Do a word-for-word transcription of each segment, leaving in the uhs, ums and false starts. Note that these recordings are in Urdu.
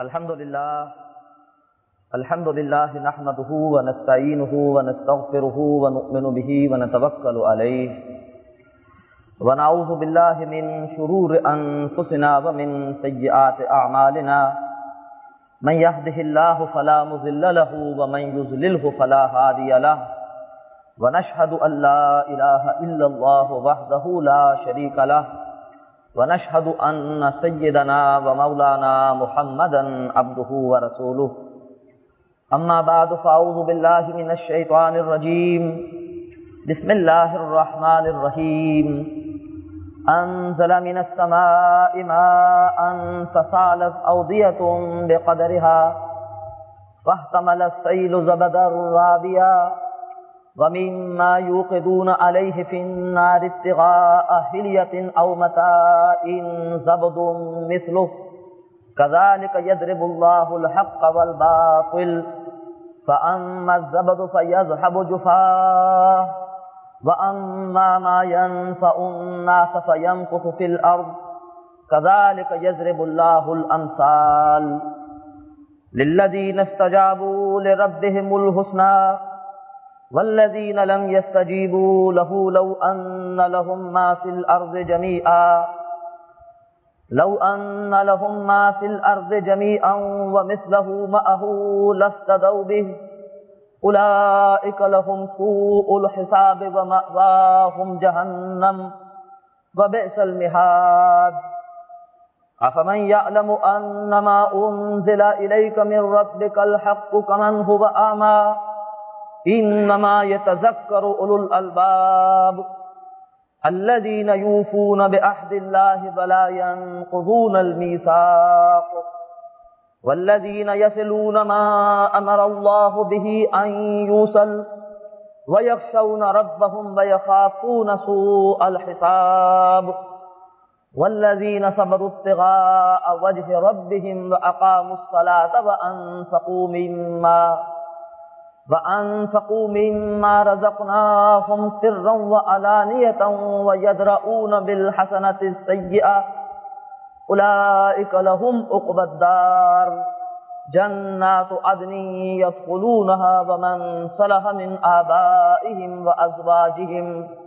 الحمد لله الحمد لله نحمده ونستعينه ونستغفره ونؤمن به ونتوكل عليه ونعوذ بالله من شرور أنفسنا ومن سيئات أعمالنا من يهده الله فلا مضل له ومن يضلله فلا هادي له ونشهد أن لا إله إلا الله وحده لا شريك له ونشهد أن سيدنا ومولانا محمدا عبده ورسوله أما بعد فأعوذ بالله من الشيطان الرجيم بسم الله الرحمن الرحيم أنزل من السماء ماء فسالت أودية بقدرها فاحتمل السيل زبدا رابيا ومما يوقدون عليه في النار ابتغاء حلية أو متاع زبد مثله كذلك يضرب الله الحق والباطل فأما الزبد فيذهب جفاء وأما ما ينفع الناس فيمكث في الأرض كذلك يضرب الله الأمثال للذين استجابوا لربهم الحسنى والذين لم يستجيبوا له لو أن لهم ما في الأرض جميعا لو أن لهم ما في الأرض جميعا ومثله معه لافتدوا به أولئك لهم سوء الحساب ومأواهم جهنم وبئس المهاد أفمن يعلم أنما أنزل إليك من ربك الحق كمن هو أعمى إنما يتذكر أولو الألباب الذين يوفون بعهد الله ولا ينقضون الميثاق والذين يصلون ما أمر الله به أن يوصل ويخشون ربهم ويخافون سوء الحساب والذين صبروا ابتغاء وجه ربهم وأقاموا الصلاة وأنفقوا مما وأنفقوا مما رزقناهم سرا وعلانية ويدرؤون بالحسنة السيئة أولئك لهم عقبى الدار جنات عدن يدخلونها ومن صلح من آبائهم وأزواجهم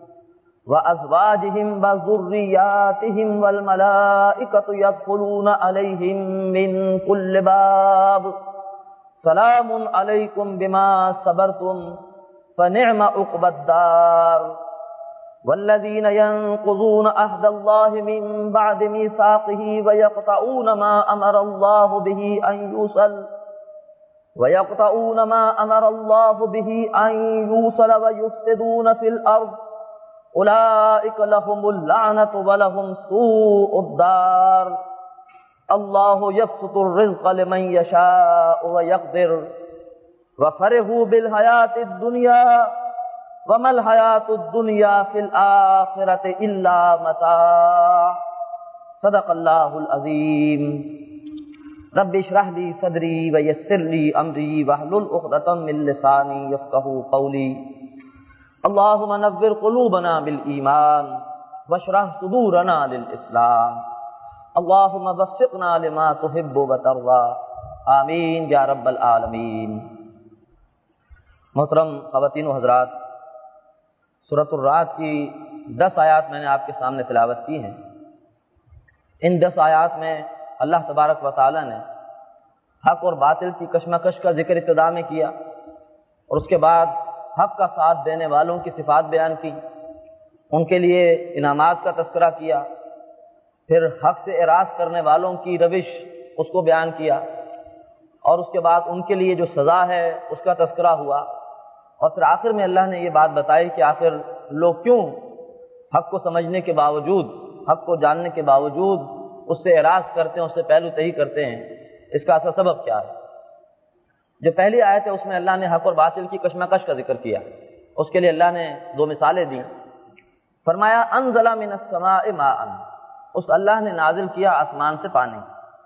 وأزواجهم وذرياتهم والملائكة يدخلون عليهم من كل باب سلام علیکم بما صبرتم فنعم عقبى الدار والذین ينقضون عهد الله من بعد ميثاقه ويقطعون ما امر الله به ان يوصل ويقطعون ما امر الله به ان يوصل ويفسدون في الارض اولئك لهم اللعنة ولهم سوء الدار اللہ یبسط الرزق لمن یشاء ویقدر وفرحوا بالحیاة الدنیا وما الحیاة الدنیا فی الآخرة الا متاع صدق اللہ العظیم رب اشرح لی صدری ویسر لی امری واحلل عقدۃ من لسانی یفقہوا قولی اللہم نور قلوبنا بالایمان واشرح صدورنا للاسلام اللہم وفقنا لما تحب وترضى آمین یا رب العالمین۔ محترم خواتین و حضرات، سورۃ الرعد کی دس آیات میں نے آپ کے سامنے تلاوت کی ہیں۔ ان دس آیات میں اللہ تبارک و تعالی نے حق اور باطل کی کشمکش کا ذکر ابتدا میں کیا، اور اس کے بعد حق کا ساتھ دینے والوں کی صفات بیان کی، ان کے لیے انعامات کا تذکرہ کیا، پھر حق سے اعراض کرنے والوں کی روش اس کو بیان کیا، اور اس کے بعد ان کے لیے جو سزا ہے اس کا تذکرہ ہوا، اور پھر آخر میں اللہ نے یہ بات بتائی کہ آخر لوگ کیوں حق کو سمجھنے کے باوجود، حق کو جاننے کے باوجود اس سے اعراض کرتے ہیں، اس سے پہلو تہی کرتے ہیں، اس کا اصل سبب کیا ہے۔ جو پہلی آیت ہے اس میں اللہ نے حق اور باطل کی کشمکش کا ذکر کیا، اس کے لیے اللہ نے دو مثالیں دیں۔ فرمایا انزل من السماء ماء، اس اللہ نے نازل کیا آسمان سے پانی،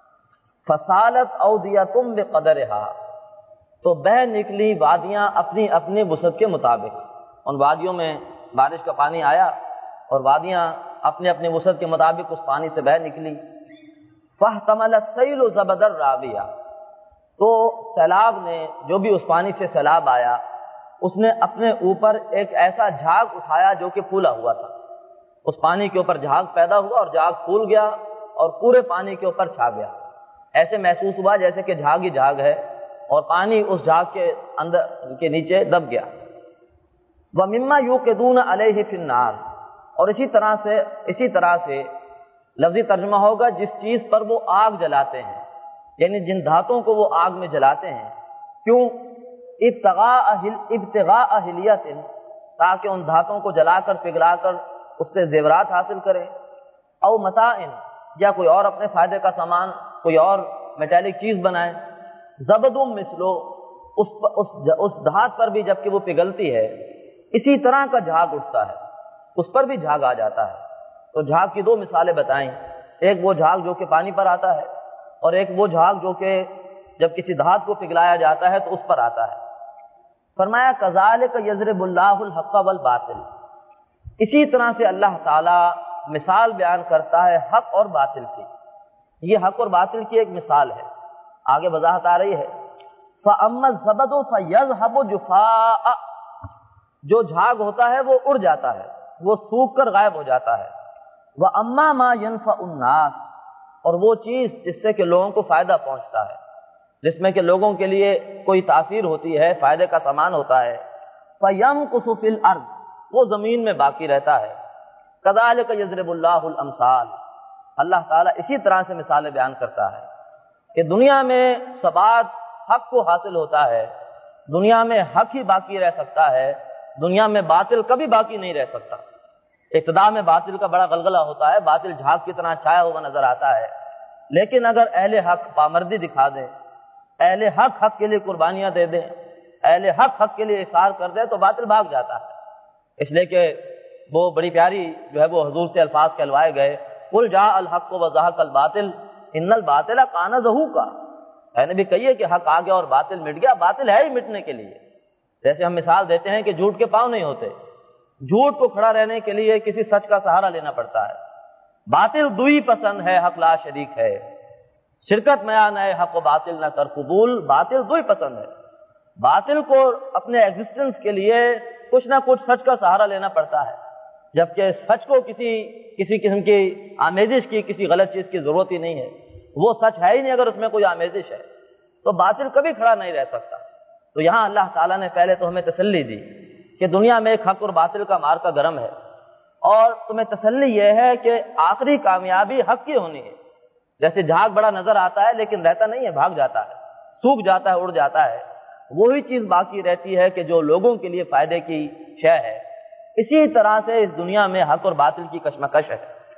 فسالت اودیۃ بقدرہا، تو بہہ نکلی وادیاں اپنی اپنی وسعت کے مطابق۔ ان وادیوں میں بارش کا پانی آیا اور وادیاں اپنے اپنے وسعت کے مطابق اس پانی سے بہہ نکلی۔ فاحتمل السیل زبد الرابیہ، تو سیلاب نے، جو بھی اس پانی سے سیلاب آیا، اس نے اپنے اوپر ایک ایسا جھاگ اٹھایا جو کہ پھولا ہوا تھا۔ اس پانی کے اوپر جھاگ پیدا ہوا اور جھاگ پھول گیا اور پورے پانی کے اوپر چھا گیا۔ ایسے محسوس ہوا جیسے کہ جھاگ ہی جھاگ ہے اور پانی اس جھاگ کے اندر کے نیچے دب گیا۔ وَمِمَّا يُوقِدُونَ عَلَيْهِ فِي النَّارِ، اور اسی طرح سے اسی طرح سے لفظی ترجمہ ہوگا جس چیز پر وہ آگ جلاتے ہیں، یعنی جن دھاتوں کو وہ آگ میں جلاتے ہیں۔ کیوں؟ ابتغاء ابتغاء حلیت، تاکہ ان دھاتوں کو جلا کر پگھلا کر اس سے زیورات حاصل کریں، او متاع، یا کوئی اور اپنے فائدے کا سامان، کوئی اور میٹالک چیز بنائیں۔ زبد مثلو، اس اس اس دھات پر بھی جب کہ وہ پگھلتی ہے اسی طرح کا جھاگ اٹھتا ہے، اس پر بھی جھاگ آ جاتا ہے۔ تو جھاگ کی دو مثالیں بتائیں، ایک وہ جھاگ جو کہ پانی پر آتا ہے اور ایک وہ جھاگ جو کہ جب کسی دھات کو پگھلایا جاتا ہے تو اس پر آتا ہے۔ فرمایا کذالک یضرب اللہ الحق والباطل، اسی طرح سے اللہ تعالی مثال بیان کرتا ہے حق اور باطل کی۔ یہ حق اور باطل کی ایک مثال ہے، آگے وضاحت آ رہی ہے۔ فَأَمَّا الزَّبَدُ فَيَذْهَبُ جُفَاءً، جو جھاگ ہوتا ہے وہ اڑ جاتا ہے، وہ سوکھ کر غائب ہو جاتا ہے۔ وَأَمَّا مَا يَنْفَعُ النَّاسَ، اور وہ چیز جس سے کہ لوگوں کو فائدہ پہنچتا ہے، جس میں کہ لوگوں کے لیے کوئی تاثیر ہوتی ہے، فائدے کا سامان ہوتا ہے، فَيَمْكُثُ فِي الْأَرْضِ، وہ زمین میں باقی رہتا ہے۔ كَذَلِكَ يَضْرِبُ اللَّهُ الْأَمْثَالَ، اللہ تعالیٰ اسی طرح سے مثالیں بیان کرتا ہے کہ دنیا میں ثبات حق کو حاصل ہوتا ہے، دنیا میں حق ہی باقی رہ سکتا ہے، دنیا میں باطل کبھی باقی نہیں رہ سکتا۔ ابتدا میں باطل کا بڑا غلغلہ ہوتا ہے، باطل جھاگ کی طرح چھایا ہوا نظر آتا ہے، لیکن اگر اہل حق پامردی دکھا دیں، اہل حق حق کے لیے قربانیاں دے دیں، اہل حق حق کے لیے اظہار کر دیں تو باطل بھاگ جاتا ہے۔ اس لیے کہ وہ بڑی پیاری جو ہے وہ حضور سے الفاظ کہلوائے گئے، قل جاء الحق وزهق الباطل ان الباطل کان زہوقا، اے نبی کہیے کہ حق آ گیا اور باطل مٹ گیا، باطل ہے ہی مٹنے کے لیے۔ جیسے ہم مثال دیتے ہیں کہ جھوٹ کے پاؤں نہیں ہوتے، جھوٹ کو کھڑا رہنے کے لیے کسی سچ کا سہارا لینا پڑتا ہے۔ باطل دوئی پسند ہے، حق لا شریک ہے، شرکت میں آنا ہے، حق و باطل نہ کر قبول، باطل دوئی پسند ہے۔ باطل کو اپنے ایگزسٹنس کے لیے کچھ نہ کچھ سچ کا سہارا لینا پڑتا ہے، جبکہ سچ کو کسی کسی قسم کی آمیزش کی، کسی غلط چیز کی ضرورت ہی نہیں ہے، وہ سچ ہے ہی نہیں اگر اس میں کوئی آمیزش ہے، تو باطل کبھی کھڑا نہیں رہ سکتا۔ تو یہاں اللہ تعالیٰ نے پہلے تو ہمیں تسلی دی کہ دنیا میں ایک حق اور باطل کا مار کا گرم ہے، اور تمہیں تسلی یہ ہے کہ آخری کامیابی حق کی ہونی ہے۔ جیسے جھاگ بڑا نظر آتا ہے لیکن رہتا نہیں ہے، بھاگ جاتا ہے، سوکھ جاتا ہے، اڑ جاتا ہے، وہی چیز باقی رہتی ہے کہ جو لوگوں کے لیے فائدے کی شے ہے۔ اسی طرح سے اس دنیا میں حق اور باطل کی کشمکش ہے۔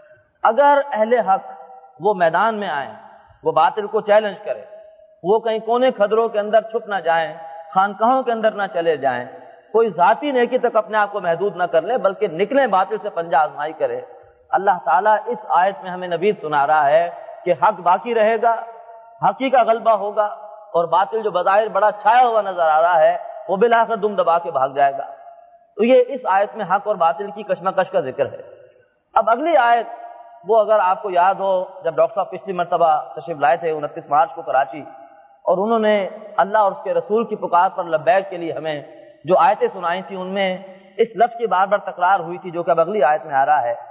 اگر اہل حق وہ میدان میں آئیں، وہ باطل کو چیلنج کریں، وہ کہیں کونے کھدروں کے اندر چھپ نہ جائیں، خانقاہوں کے اندر نہ چلے جائیں، کوئی ذاتی نیکی تک اپنے آپ کو محدود نہ کر لے بلکہ نکلیں باطل سے پنجہ آزمائی کرے، اللہ تعالیٰ اس آیت میں ہمیں نوید سنا رہا ہے کہ حق باقی رہے گا، حق ہی کا غلبہ ہوگا، اور باطل جو بظاہر بڑا چھایا ہوا نظر آ رہا ہے وہ بالآخر دم دبا کے بھاگ جائے گا۔ تو یہ اس آیت میں حق اور باطل کی کشمکش کا ذکر ہے۔ اب اگلی آیت، وہ اگر آپ کو یاد ہو جب ڈاکٹر صاحب پچھلی مرتبہ تشریف لائے تھے انتیس مارچ کو کراچی، اور انہوں نے اللہ اور اس کے رسول کی پکار پر لبیک کے لیے ہمیں جو آیتیں سنائی تھیں، ان میں اس لفظ کی بار بار تکرار ہوئی تھی جو کہ اب اگلی آیت میں آ رہا ہے،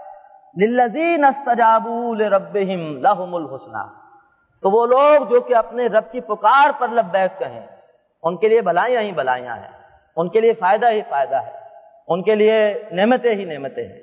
للذین استجابوا لربہم لہم الحسنی، تو وہ لوگ جو کہ اپنے رب کی پکار پر لبیک کہیں، ان کے لیے بھلائیاں ہی بھلائیاں ہیں، ان کے لیے فائدہ ہی فائدہ ہے، ان کے لیے نعمتیں ہی نعمتیں ہیں۔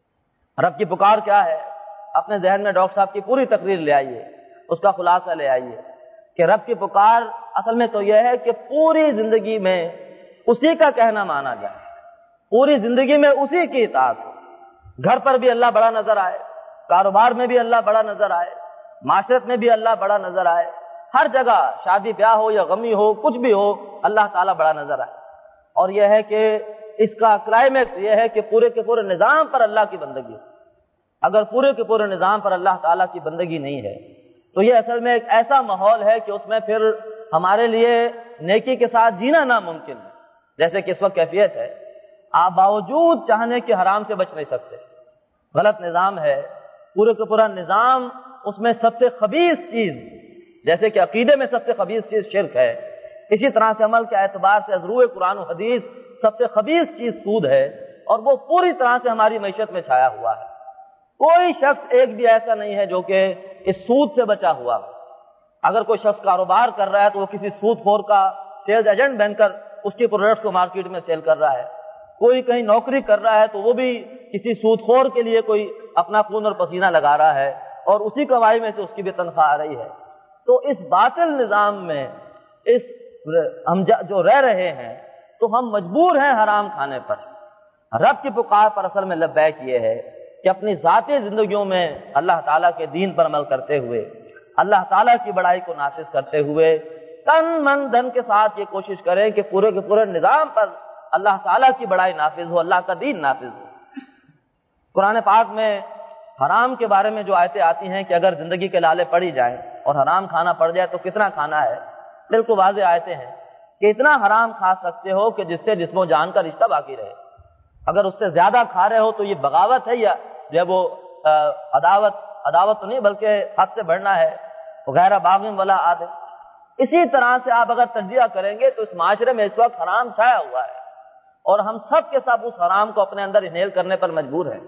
رب کی پکار کیا ہے؟ اپنے ذہن میں ڈاکٹر صاحب کی پوری تقریر لے آئیے، اس کا خلاصہ لے آئیے کہ رب کی پکار اصل میں تو یہ ہے کہ پوری زندگی میں اسی کا کہنا مانا جائے، پوری زندگی میں اسی کی اطاعت ہو، گھر پر بھی اللہ بڑا نظر آئے، کاروبار میں بھی اللہ بڑا نظر آئے، معاشرت میں بھی اللہ بڑا نظر آئے، ہر جگہ شادی بیاہ ہو یا غمی ہو، کچھ بھی ہو، اللہ تعالیٰ بڑا نظر آئے۔ اور یہ ہے کہ اس کا کلائمیکس یہ ہے کہ پورے کے پورے نظام پر اللہ کی بندگی، اگر پورے کے پورے نظام پر اللہ تعالیٰ کی بندگی نہیں ہے تو یہ اصل میں ایک ایسا ماحول ہے کہ اس میں پھر ہمارے لیے نیکی کے ساتھ جینا ناممکن ہے۔ جیسے کہ اس وقت کیفیت ہے، آپ باوجود چاہنے کے حرام سے بچ نہیں سکتے، غلط نظام ہے، پورے کا پورا نظام اس میں سب سے خبیث چیز، جیسے کہ عقیدے میں سب سے خبیث چیز شرک ہے، اسی طرح سے عمل کے اعتبار سے از روئے قرآن و حدیث سب سے خبیث چیز سود ہے، اور وہ پوری طرح سے ہماری معیشت میں چھایا ہوا ہے۔ کوئی شخص ایک بھی ایسا نہیں ہے جو کہ اس سود سے بچا ہوا۔ اگر کوئی شخص کاروبار کر رہا ہے تو وہ کسی سود خور کا سیلز ایجنٹ بن کر اس کی پروڈکٹس کو مارکیٹ میں سیل کر رہا ہے، کوئی کہیں نوکری کر رہا ہے تو وہ بھی کسی سود خور کے لیے کوئی اپنا خون اور پسینہ لگا رہا ہے، اور اسی کمائی میں سے اس کی بھی تنخواہ آ رہی ہے۔ تو اس باطل نظام میں اس ہم جو رہ رہے ہیں تو ہم مجبور ہیں حرام کھانے پر۔ رب کی پکار پر اصل میں لبیک یہ ہے کہ اپنی ذاتی زندگیوں میں اللہ تعالیٰ کے دین پر عمل کرتے ہوئے، اللہ تعالیٰ کی بڑائی کو نافذ کرتے ہوئے تن من دھن کے ساتھ یہ کوشش کریں کہ پورے کے پورے نظام پر اللہ تعالیٰ کی بڑائی نافذ ہو، اللہ کا دین نافذ ہو۔ قرآن پاک میں حرام کے بارے میں جو آیتیں آتی ہیں کہ اگر زندگی کے لالے پڑی جائیں اور حرام کھانا پڑ جائے تو کتنا کھانا ہے، بالکل واضح آیتیں ہیں کہ اتنا حرام کھا سکتے ہو کہ جس سے جسم و جان کا رشتہ باقی رہے۔ اگر اس سے زیادہ کھا رہے ہو تو یہ بغاوت ہے، یا جو ہے وہ عداوت عداوت تو نہیں بلکہ حد سے بڑھنا ہے، غیر باغم ولا عاد۔ اسی طرح سے آپ اگر تجزیہ کریں گے تو اس معاشرے میں اس وقت حرام چھایا ہوا ہے، اور ہم سب کے سب اس حرام کو اپنے اندر انہیل کرنے پر مجبور ہیں۔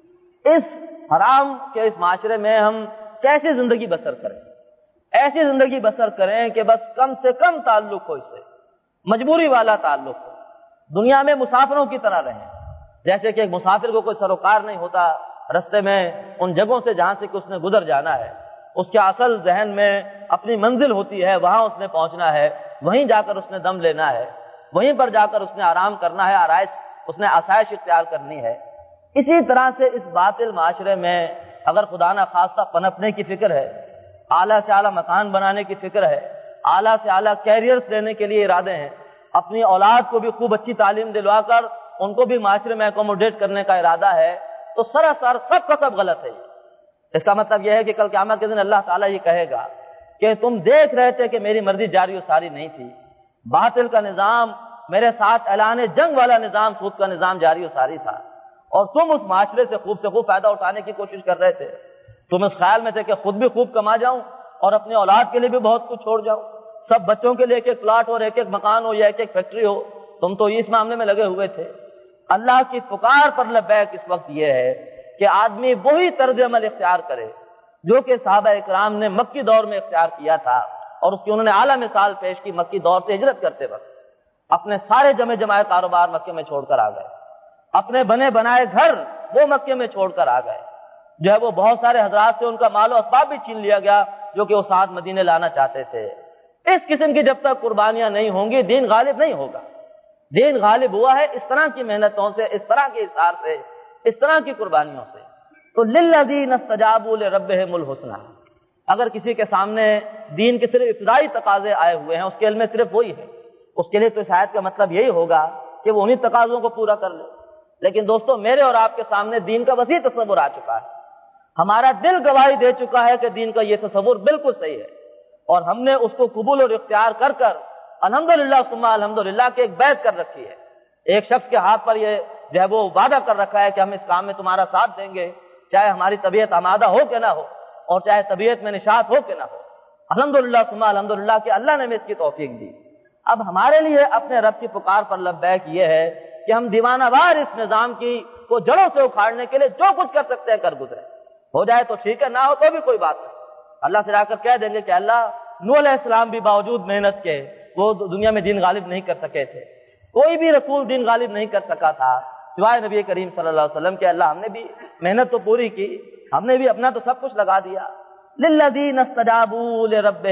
اس حرام کے اس معاشرے میں ہم کیسی زندگی بسر کریں؟ ایسی زندگی بسر کریں کہ بس کم سے کم تعلق ہو، اس سے مجبوری والا تعلق ہو، دنیا میں مسافروں کی طرح رہیں۔ جیسے کہ ایک مسافر کو کوئی سروکار نہیں ہوتا رستے میں ان جگہوں سے جہاں سے کہ اس نے گزر جانا ہے، اس کے اصل ذہن میں اپنی منزل ہوتی ہے، وہاں اس نے پہنچنا ہے، وہیں جا کر اس نے دم لینا ہے، وہیں پر جا کر اس نے آرام کرنا ہے، آرائش اس نے آسائش اختیار کرنی ہے۔ اسی طرح سے اس باطل معاشرے میں اگر خدا نہ خواستہ پنپنے کی فکر ہے، اعلیٰ سے اعلیٰ مکان بنانے کی فکر ہے، اعلیٰ سے اعلیٰ کیریئرز لینے کے لیے ارادے ہیں، اپنی اولاد کو بھی خوب اچھی تعلیم دلوا کر ان کو بھی معاشرے میں اکوموڈیٹ کرنے کا ارادہ ہے، تو سراسر سب کا سب غلط ہے۔ اس کا مطلب یہ ہے کہ کل قیامت کے دن اللہ تعالیٰ یہ کہے گا کہ تم دیکھ رہے تھے کہ میری مرضی جاری و ساری نہیں تھی، باطل کا نظام، میرے ساتھ اعلان جنگ والا نظام، سود کا نظام جاری و ساری تھا، اور تم اس معاشرے سے خوب سے خوب فائدہ اٹھانے کی کوشش کر رہے تھے۔ تم اس خیال میں تھے کہ خود بھی خوب کما جاؤں اور اپنی اولاد کے لیے بھی بہت کچھ چھوڑ جاؤں، سب بچوں کے لیے ایک ایک پلاٹ اور ایک ایک مکان ہو یا ایک ایک فیکٹری ہو، تم تو اس معاملے میں لگے ہوئے تھے۔ اللہ کی پکار پر لبیک اس وقت یہ ہے کہ آدمی وہی طرز عمل اختیار کرے جو کہ صحابہ اکرام نے مکی دور میں اختیار کیا تھا، اور اس کی انہوں نے اعلیٰ مثال پیش کی۔ مکی دور سے ہجرت کرتے وقت اپنے سارے جمع جمائے کاروبار مکے میں چھوڑ کر آ گئے، اپنے بنے بنائے گھر وہ مکے میں چھوڑ کر آ گئے، جو ہے وہ بہت سارے حضرات سے ان کا مال و اسباب بھی چھین لیا گیا جو کہ وہ ساتھ مدینے لانا چاہتے تھے۔ اس قسم کی جب تک قربانیاں نہیں ہوں گی دین غالب نہیں ہوگا۔ دین غالب ہوا ہے اس طرح کی محنتوں سے، اس طرح کے اثار سے، اس طرح کی قربانیوں سے۔ تو للذین استجابوا لربہم الحسنی، اگر کسی کے سامنے دین کے صرف ابتدائی تقاضے آئے ہوئے ہیں، اس کے علم میں صرف وہی ہے، اس کے لیے تو اس آیت کا مطلب یہی ہوگا کہ وہ انہی تقاضوں کو پورا کر لے۔ لیکن دوستو میرے اور آپ کے سامنے دین کا وسیع تصور آ چکا ہے، ہمارا دل گواہی دے چکا ہے کہ دین کا یہ تصور بالکل صحیح ہے، اور ہم نے اس کو قبول اور اختیار کر کر الحمدللہ ثم الحمدللہ کے ایک بیعت کر رکھی ہے۔ ایک شخص کے ہاتھ پر یہ جو ہے وہ وعدہ کر رکھا ہے کہ ہم اس کام میں تمہارا ساتھ دیں گے، چاہے ہماری طبیعت آمادہ ہو کہ نہ ہو، اور چاہے طبیعت میں نشاط ہو کہ نہ ہو۔ الحمدللہ ثم الحمدللہ کہ اللہ نے ہمیں اس کی توفیق دی۔ اب ہمارے لیے اپنے رب کی پکار پر لبیک یہ ہے کہ ہم دیوانہ وار اس نظام کی کو جڑوں سے اکھاڑنے کے لیے جو کچھ کر سکتے ہیں کر گزرے، ہو جائے تو ٹھیک ہے، نہ ہو تو بھی کوئی بات نہیں۔ اللہ سے آ کر کہہ دیں گے کہ اللہ، نوح علیہ السلام بھی باوجود محنت کے وہ دنیا میں دین غالب نہیں کر سکے تھے، کوئی بھی رسول دین غالب نہیں کر سکا تھا سوائے نبی کریم صلی اللہ علیہ وسلم کے۔ اللہ ہم نے بھی محنت تو پوری کی، ہم نے بھی اپنا تو سب کچھ لگا دیا۔ للذین استجابوا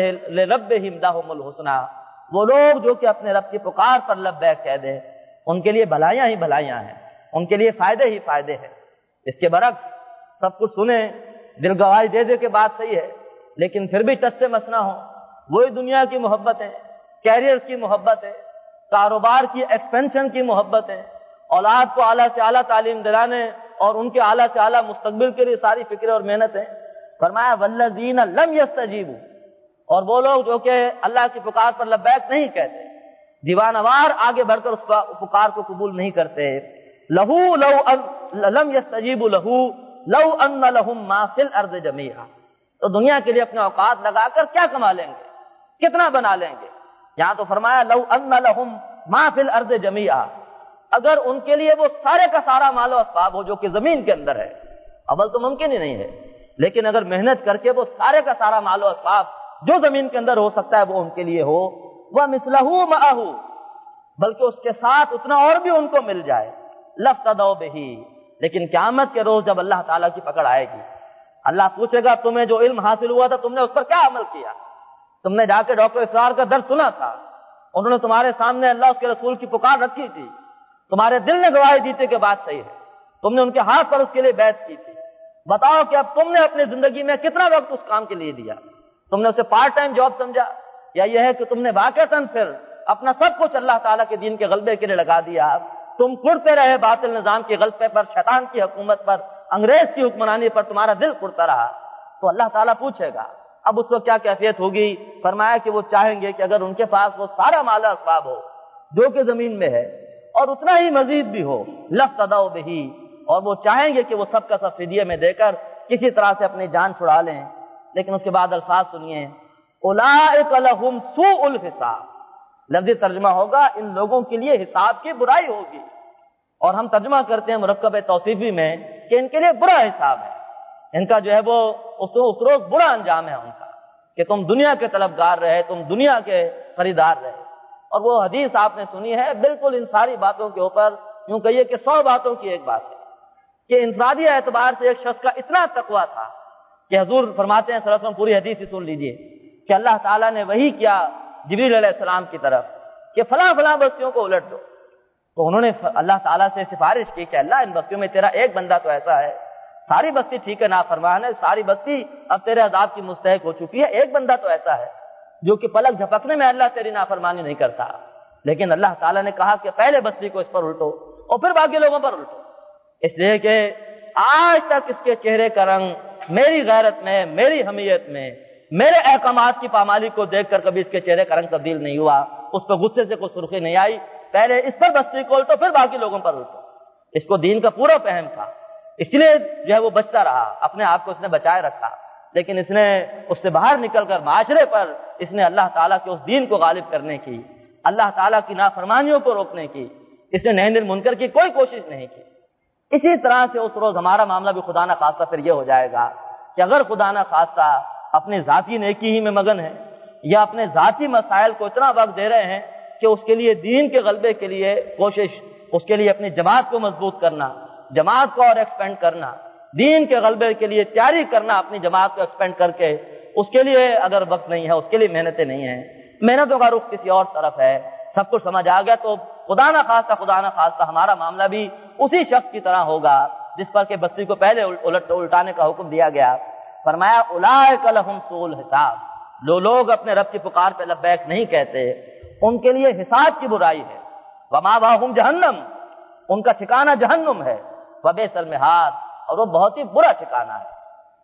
لربہم لہم الحسنی، وہ لوگ جو کہ اپنے رب کی پکار پر لبیک کہہ دیں ان کے لیے بھلائیاں ہی بھلائیاں ہیں، ان کے لیے فائدے ہی فائدے ہیں۔ اس کے برعکس سب کچھ سنیں، دل گواہی دے دے کے بات صحیح ہے، لیکن پھر بھی ٹس سے مس نہ ہو، وہی دنیا کی محبت ہے، کیریئر کی محبت ہے، کاروبار کی ایکسپینشن کی محبت ہے، اولاد کو اعلیٰ سے اعلیٰ تعلیم دلانے اور ان کے اعلیٰ سے اعلیٰ مستقبل کے لیے ساری فکر اور محنت ہے۔ فرمایا والذین لم یستجیبوا، اور وہ لوگ جو کہ اللہ کی پکار پر لبیک نہیں کہتے، دیوانہ وار آگے بڑھ کر اس پکار کو قبول نہیں کرتے۔ لہو لو ان لم یستجیبوا لہو لو ان لہم ما فی الارض جمیعا، تو دنیا کے لیے اپنے اوقات لگا کر کیا کما لیں گے، کتنا بنا لیں گے؟ یہاں تو فرمایا لو ان لہم ما فی الارض جمیعا، اگر ان کے لیے وہ سارے کا سارا مال و اسباب ہو جو کہ زمین کے اندر ہے، اول تو ممکن ہی نہیں ہے، لیکن اگر محنت کر کے وہ سارے کا سارا مال و اسباب جو زمین کے اندر ہو سکتا ہے وہ ان کے لیے ہو، وَمِثْلَهُ مَعَهُ، بلکہ اس کے ساتھ اتنا اور بھی ان کو مل جائے، لَفْتَدَوْا بِهِ، لیکن قیامت کے روز جب اللہ تعالیٰ کی پکڑ آئے گی، اللہ پوچھے گا تمہیں جو علم حاصل ہوا تھا تم نے اس پر کیا عمل کیا؟ تم نے جا کے ڈاکٹر اسرار کا درس سنا تھا، انہوں نے تمہارے سامنے اللہ اس کے رسول کی پکار رکھی تھی، تمہارے دل نے گواہی دی تھی کہ بات صحیح ہے، تم نے ان کے ہاتھ پر اس کے لیے بیعت کی تھی، بتاؤ کہ اب تم نے اپنی زندگی میں کتنا وقت اس کام کے لیے دیا؟ تم نے اسے پارٹ ٹائم جاب سمجھا، یا یہ ہے کہ تم نے واقعتاً پھر اپنا سب کچھ اللہ تعالیٰ کے دین کے غلبے کے لیے لگا دیا؟ تم کڑتے رہے باطل نظام کے غلبے پر، شیطان کی حکومت پر، انگریز کی حکمرانی پر تمہارا دل کڑتا رہا، تو اللہ تعالیٰ پوچھے گا اب اس وقت کیا کیفیت ہوگی؟ فرمایا کہ وہ چاہیں گے کہ اگر ان کے پاس وہ سارا مال اسباب ہو جو کہ زمین میں ہے اور اتنا ہی مزید بھی ہو، لَفْتَدَوْا بِهِ، اور وہ چاہیں گے کہ وہ سب کا سب فدیے میں دے کر کسی طرح سے اپنی جان چھڑا لیں، لیکن اس کے بعد الفاظ سنیے، اولئک لہم سوء الحساب، لفظی ترجمہ ہوگا ان لوگوں کے لیے حساب کی برائی ہوگی، اور ہم ترجمہ کرتے ہیں مرکب توصیفی میں کہ ان کے لیے برا حساب ہے، ان کا جو ہے وہ اس روز برا انجام ہے ان کا، کہ تم دنیا کے طلبگار رہے، تم دنیا کے خریدار رہے۔ اور وہ حدیث آپ نے سنی ہے، بالکل ان ساری باتوں کے اوپر یوں کہیے کہ سو باتوں کی ایک بات ہے کہ انفرادی اعتبار سے ایک شخص کا اتنا تقویٰ تھا کہ حضور فرماتے ہیں صلی اللہ علیہ وسلم، پوری حدیث ہی سن لیجئے، کہ اللہ تعالیٰ نے وحی کیا جبریل علیہ السلام کی طرف کہ فلاں فلاں بستیوں کو الٹ دو، تو انہوں نے اللہ تعالیٰ سے سفارش کی کہ اللہ ان بستیوں میں تیرا ایک بندہ تو ایسا ہے، ساری بستی ٹھیک ہے نافرمان ہے، ساری بستی اب تیرے عذاب کی مستحق ہو چکی ہے، ایک بندہ تو ایسا ہے جو کہ پلک جھپکنے میں اللہ تیری نافرمانی نہیں کرتا۔ لیکن اللہ تعالیٰ نے کہا کہ پہلے بستی کو اس پر الٹو اور پھر باقی لوگوں پر الٹو، اس لیے کہ آج تک اس کے چہرے کا رنگ میری غیرت میں، میری حمیت میں، میرے احکامات کی پامالی کو دیکھ کر کبھی اس کے چہرے کا رنگ تبدیل نہیں ہوا، اس پر غصے سے کوئی سرخی نہیں آئی، پہلے اس پر بستی کو الٹو پھر باقی لوگوں پر الٹو۔ اس کو دین کا پورا فہم تھا، اس لیے جو ہے وہ بچتا رہا، اپنے آپ کو اس نے بچائے رکھا، لیکن اس نے اس سے باہر نکل کر معاشرے پر اس نے اللہ تعالیٰ کے اس دین کو غالب کرنے کی، اللہ تعالیٰ کی نافرمانیوں کو روکنے کی، اس نے نہی المنکر کی کوئی کوشش نہیں کی۔ اسی طرح سے اس روز ہمارا معاملہ بھی خدا نہ خواستہ پھر یہ ہو جائے گا کہ اگر خدا نہ خواستہ اپنے ذاتی نیکی ہی میں مگن ہے یا اپنے ذاتی مسائل کو اتنا وقت دے رہے ہیں کہ اس کے لیے دین کے غلبے کے لیے کوشش، اس کے لیے اپنی جماعت کو مضبوط کرنا، جماعت کو اور ایکسپینڈ کرنا، دین کے غلبے کے لیے تیاری کرنا، اپنی جماعت کو ایکسپینڈ کر کے، اس کے لیے اگر وقت نہیں ہے، اس کے لیے محنتیں نہیں ہیں، محنتوں کا رخ کسی اور طرف ہے، سب کچھ سمجھ آ گیا، تو خدا نہ خواستہ خدا نہ خواستہ ہمارا معاملہ بھی اسی شخص کی طرح ہوگا جس پر کہ بستی کو پہلے الٹ الٹانے کا حکم دیا گیا۔ فرمایا اولئک لہم سوء الحساب، جو لوگ اپنے رب کی پکار پہ لبیک نہیں کہتے ان کے لیے حساب کی برائی ہے، ومأواہم جہنم، ان کا ٹھکانہ جہنم ہے، وبئس المہاد، اور وہ بہت ہی برا ٹھکانہ ہے۔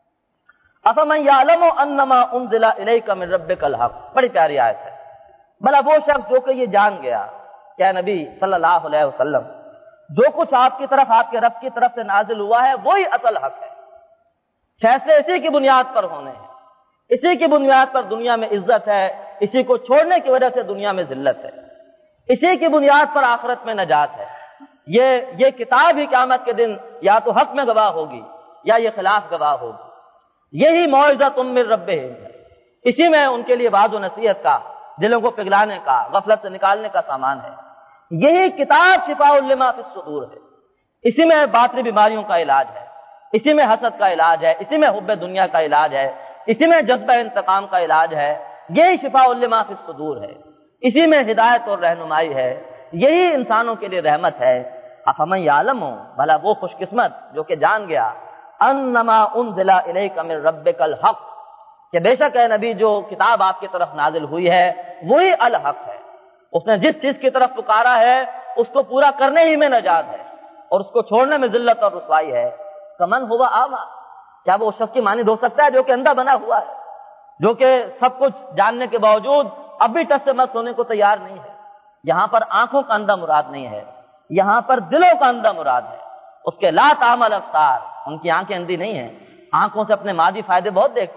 افمن یعلم انما انزل الیک من ربک الحق، بڑی پیاری آیت ہے۔ بھلا وہ شخص جو کہ یہ جان گیا کہ اے نبی صلی اللہ علیہ وسلم، جو کچھ آپ کی طرف آپ کے رب کی طرف سے نازل ہوا ہے وہی اصل حق ہے، فیصلے اسی کی بنیاد پر ہونے ہیں، اسی کی بنیاد پر دنیا میں عزت ہے، اسی کو چھوڑنے کی وجہ سے دنیا میں ذلت ہے، اسی کی بنیاد پر آخرت میں نجات ہے۔ یہ یہ کتاب ہی قیامت کے دن یا تو حق میں گواہ ہوگی یا یہ خلاف گواہ ہوگی۔ یہی موعظۃ من ربہم، اسی میں ان کے لیے وعظ و نصیحت کا، دلوں کو پگلانے کا، غفلت سے نکالنے کا سامان ہے۔ یہی کتاب شفاء لما فی الصدور ہے، اسی میں باطنی بیماریوں کا علاج ہے، اسی میں حسد کا علاج ہے، اسی میں حب دنیا کا علاج ہے، اسی میں جذبہ انتقام کا علاج ہے، یہی شفاء لما فی الصدور ہے، اسی میں ہدایت اور رہنمائی ہے، یہی انسانوں کے لیے رحمت ہے۔ افمن یعلم، بھلا وہ خوش قسمت جو کہ جان گیا، انما انزل الیک من ربک الحق، کہ بے شک اے نبی جو کتاب آپ کی طرف نازل ہوئی ہے وہی الحق ہے، اس نے جس چیز کی طرف پکارا ہے اس کو پورا کرنے ہی میں نجات ہے اور اس کو چھوڑنے میں ذلت اور رسوائی ہے۔ کمن ہوا اعمی، کیا وہ شخص کی مانند ہو سکتا ہے جو کہ اندھا بنا ہوا ہے، جو کہ سب کچھ جاننے کے باوجود اب بھی ٹس سے مس ہونے کو تیار نہیں ہے؟ یہاں پر آنکھوں کا اندھا مراد نہیں ہے، یہاں پر دلوں کا اندھا مراد ہے۔ اس کے لا تعمل ابصار، ان کی آنکھیں اندھی نہیں ہیں، آنکھوں سے اپنے مادی فائدے بہت دیکھتے ہیں،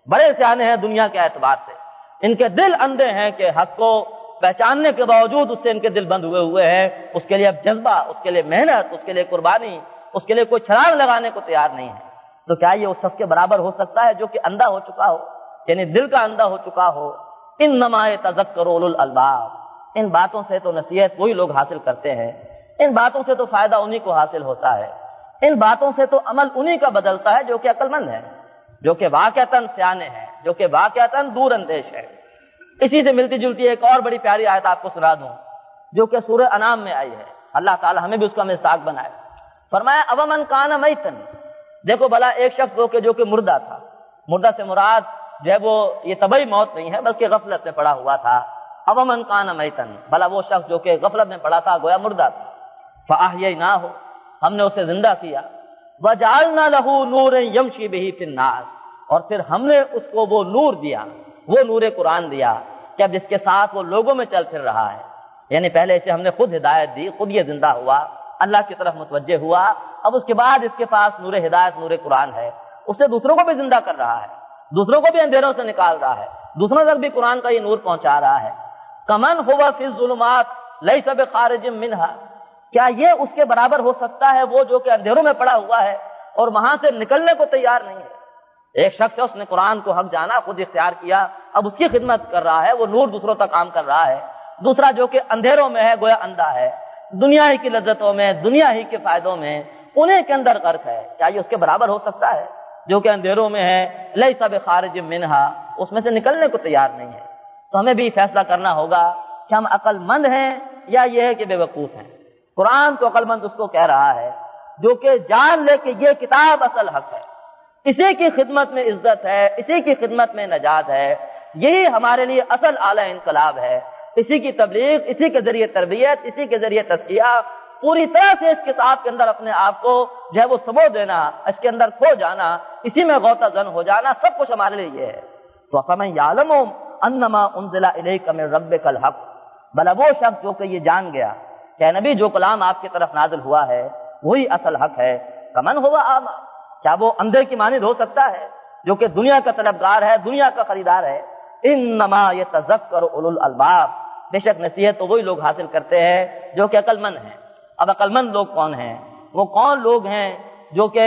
بڑے سیانے ہیں دنیا کے اعتبار سے، ان کے دل اندھے ہیں کہ حق کو پہچاننے کے باوجود اس سے ان کے دل بند ہوئے ہوئے ہیں، اس کے لیے اب جذبہ، اس کے لیے محنت، اس کے لیے قربانی، اس کے لیے کوئی چھلانگ لگانے کو تیار نہیں ہے۔ تو کیا یہ اس شخص کے برابر ہو سکتا ہے جو کہ اندھا ہو چکا ہو، یعنی دل کا اندھا ہو چکا ہو؟ انما یتذکر اولو الالباب، ان باتوں سے تو نصیحت وہی لوگ حاصل کرتے ہیں، ان باتوں سے تو فائدہ انہی کو حاصل ہوتا ہے، ان باتوں سے تو عمل انہی کا بدلتا ہے جو کہ عقل مند ہے، جو کہ واقعتاً سیانے ہیں، جو کہ واقعتاً دور اندیش ہے۔ اسی سے ملتی جلتی ایک اور بڑی پیاری آیت آپ کو سنا دوں جو کہ سورہ انعام میں آئی ہے، اللہ تعالی ہمیں بھی اس کا مصداق بنائے۔ فرمایا اومن کان میتن، دیکھو بھلا ایک شخص جو کہ جو کہ مردہ تھا، مردہ سے مراد جو ہے وہ یہ طبعی موت نہیں ہے بلکہ غفلت میں پڑا ہوا تھا۔ اومن کان میتن، بھلا وہ شخص جو کہ غفلت میں پڑا تھا، گویا مردہ تھا، فاحییناہ، ہم نے اسے زندہ کیا، وجعلنا لہ نورا یمشی بہ فی الناس، اور پھر ہم نے اس کو وہ نور دیا، وہ نور قرآن دیا کہ اب جس کے ساتھ وہ لوگوں میں چل پھر رہا ہے، یعنی پہلے اسے ہم نے خود ہدایت دی، خود یہ زندہ ہوا، اللہ کی طرف متوجہ ہوا، اب اس کے بعد اس کے پاس نور ہدایت، نور قرآن ہے، اس سے دوسروں کو بھی زندہ کر رہا ہے، دوسروں کو بھی اندھیروں سے نکال رہا ہے، دوسروں تک بھی قرآن کا یہ نور پہنچا رہا ہے۔ کمن ہوا فی الظلمات لیس بخارج منہا، کیا یہ اس کے برابر ہو سکتا ہے وہ جو کہ اندھیروں میں پڑا ہوا ہے اور وہاں سے نکلنے کو تیار نہیں ہے؟ ایک شخص ہے، اس نے قرآن کو حق جانا، خود اختیار کیا، اب اس کی خدمت کر رہا ہے، وہ نور دوسروں تک کام کر رہا ہے۔ دوسرا جو کہ اندھیروں میں ہے، گویا اندھا ہے، دنیا ہی کی لذتوں میں، دنیا ہی کے فائدوں میں انہیں کے اندر غرق ہے، کیا یہ اس کے برابر ہو سکتا ہے جو کہ اندھیروں میں ہے؟ لیس بخارج منہا، اس میں سے نکلنے کو تیار نہیں ہے۔ تو ہمیں بھی فیصلہ کرنا ہوگا کہ ہم عقل مند ہیں یا یہ ہے کہ بے وقوف ہیں۔ قرآن تو عقل مند اس کو کہہ رہا ہے جو کہ جان لے کہ یہ کتاب اصل حق ہے، اسی کی خدمت میں عزت ہے، اسی کی خدمت میں نجات ہے، یہی ہمارے لیے اصل اعلی انقلاب ہے، اسی کی تبلیغ، اسی کے ذریعے تربیت، اسی کے ذریعے تزکیہ، پوری طرح سے اس کتاب کے اندر اپنے آپ کو جو ہے وہ سمو دینا، اس کے اندر کھو جانا، اسی میں غوطہ زن ہو جانا، سب کچھ ہمارے لیے یہ ہے۔ تو فمن یعلم انما انزل الیک من ربک الحق، بھلا وہ شخص جو کہ یہ جان گیا کہ نبی جو کلام آپ کی طرف نازل ہوا ہے وہی اصل حق ہے، کمن ہوا اعمی، کیا وہ اندھے کی مانند ہو سکتا ہے جو کہ دنیا کا طلبگار ہے، دنیا کا خریدار ہے؟ انما یتذکر اولو الالباب، بے شک نصیحت تو وہی لوگ حاصل کرتے ہیں جو کہ عقل مند ہیں۔ اب عقل مند لوگ کون ہیں؟ وہ کون لوگ ہیں جو کہ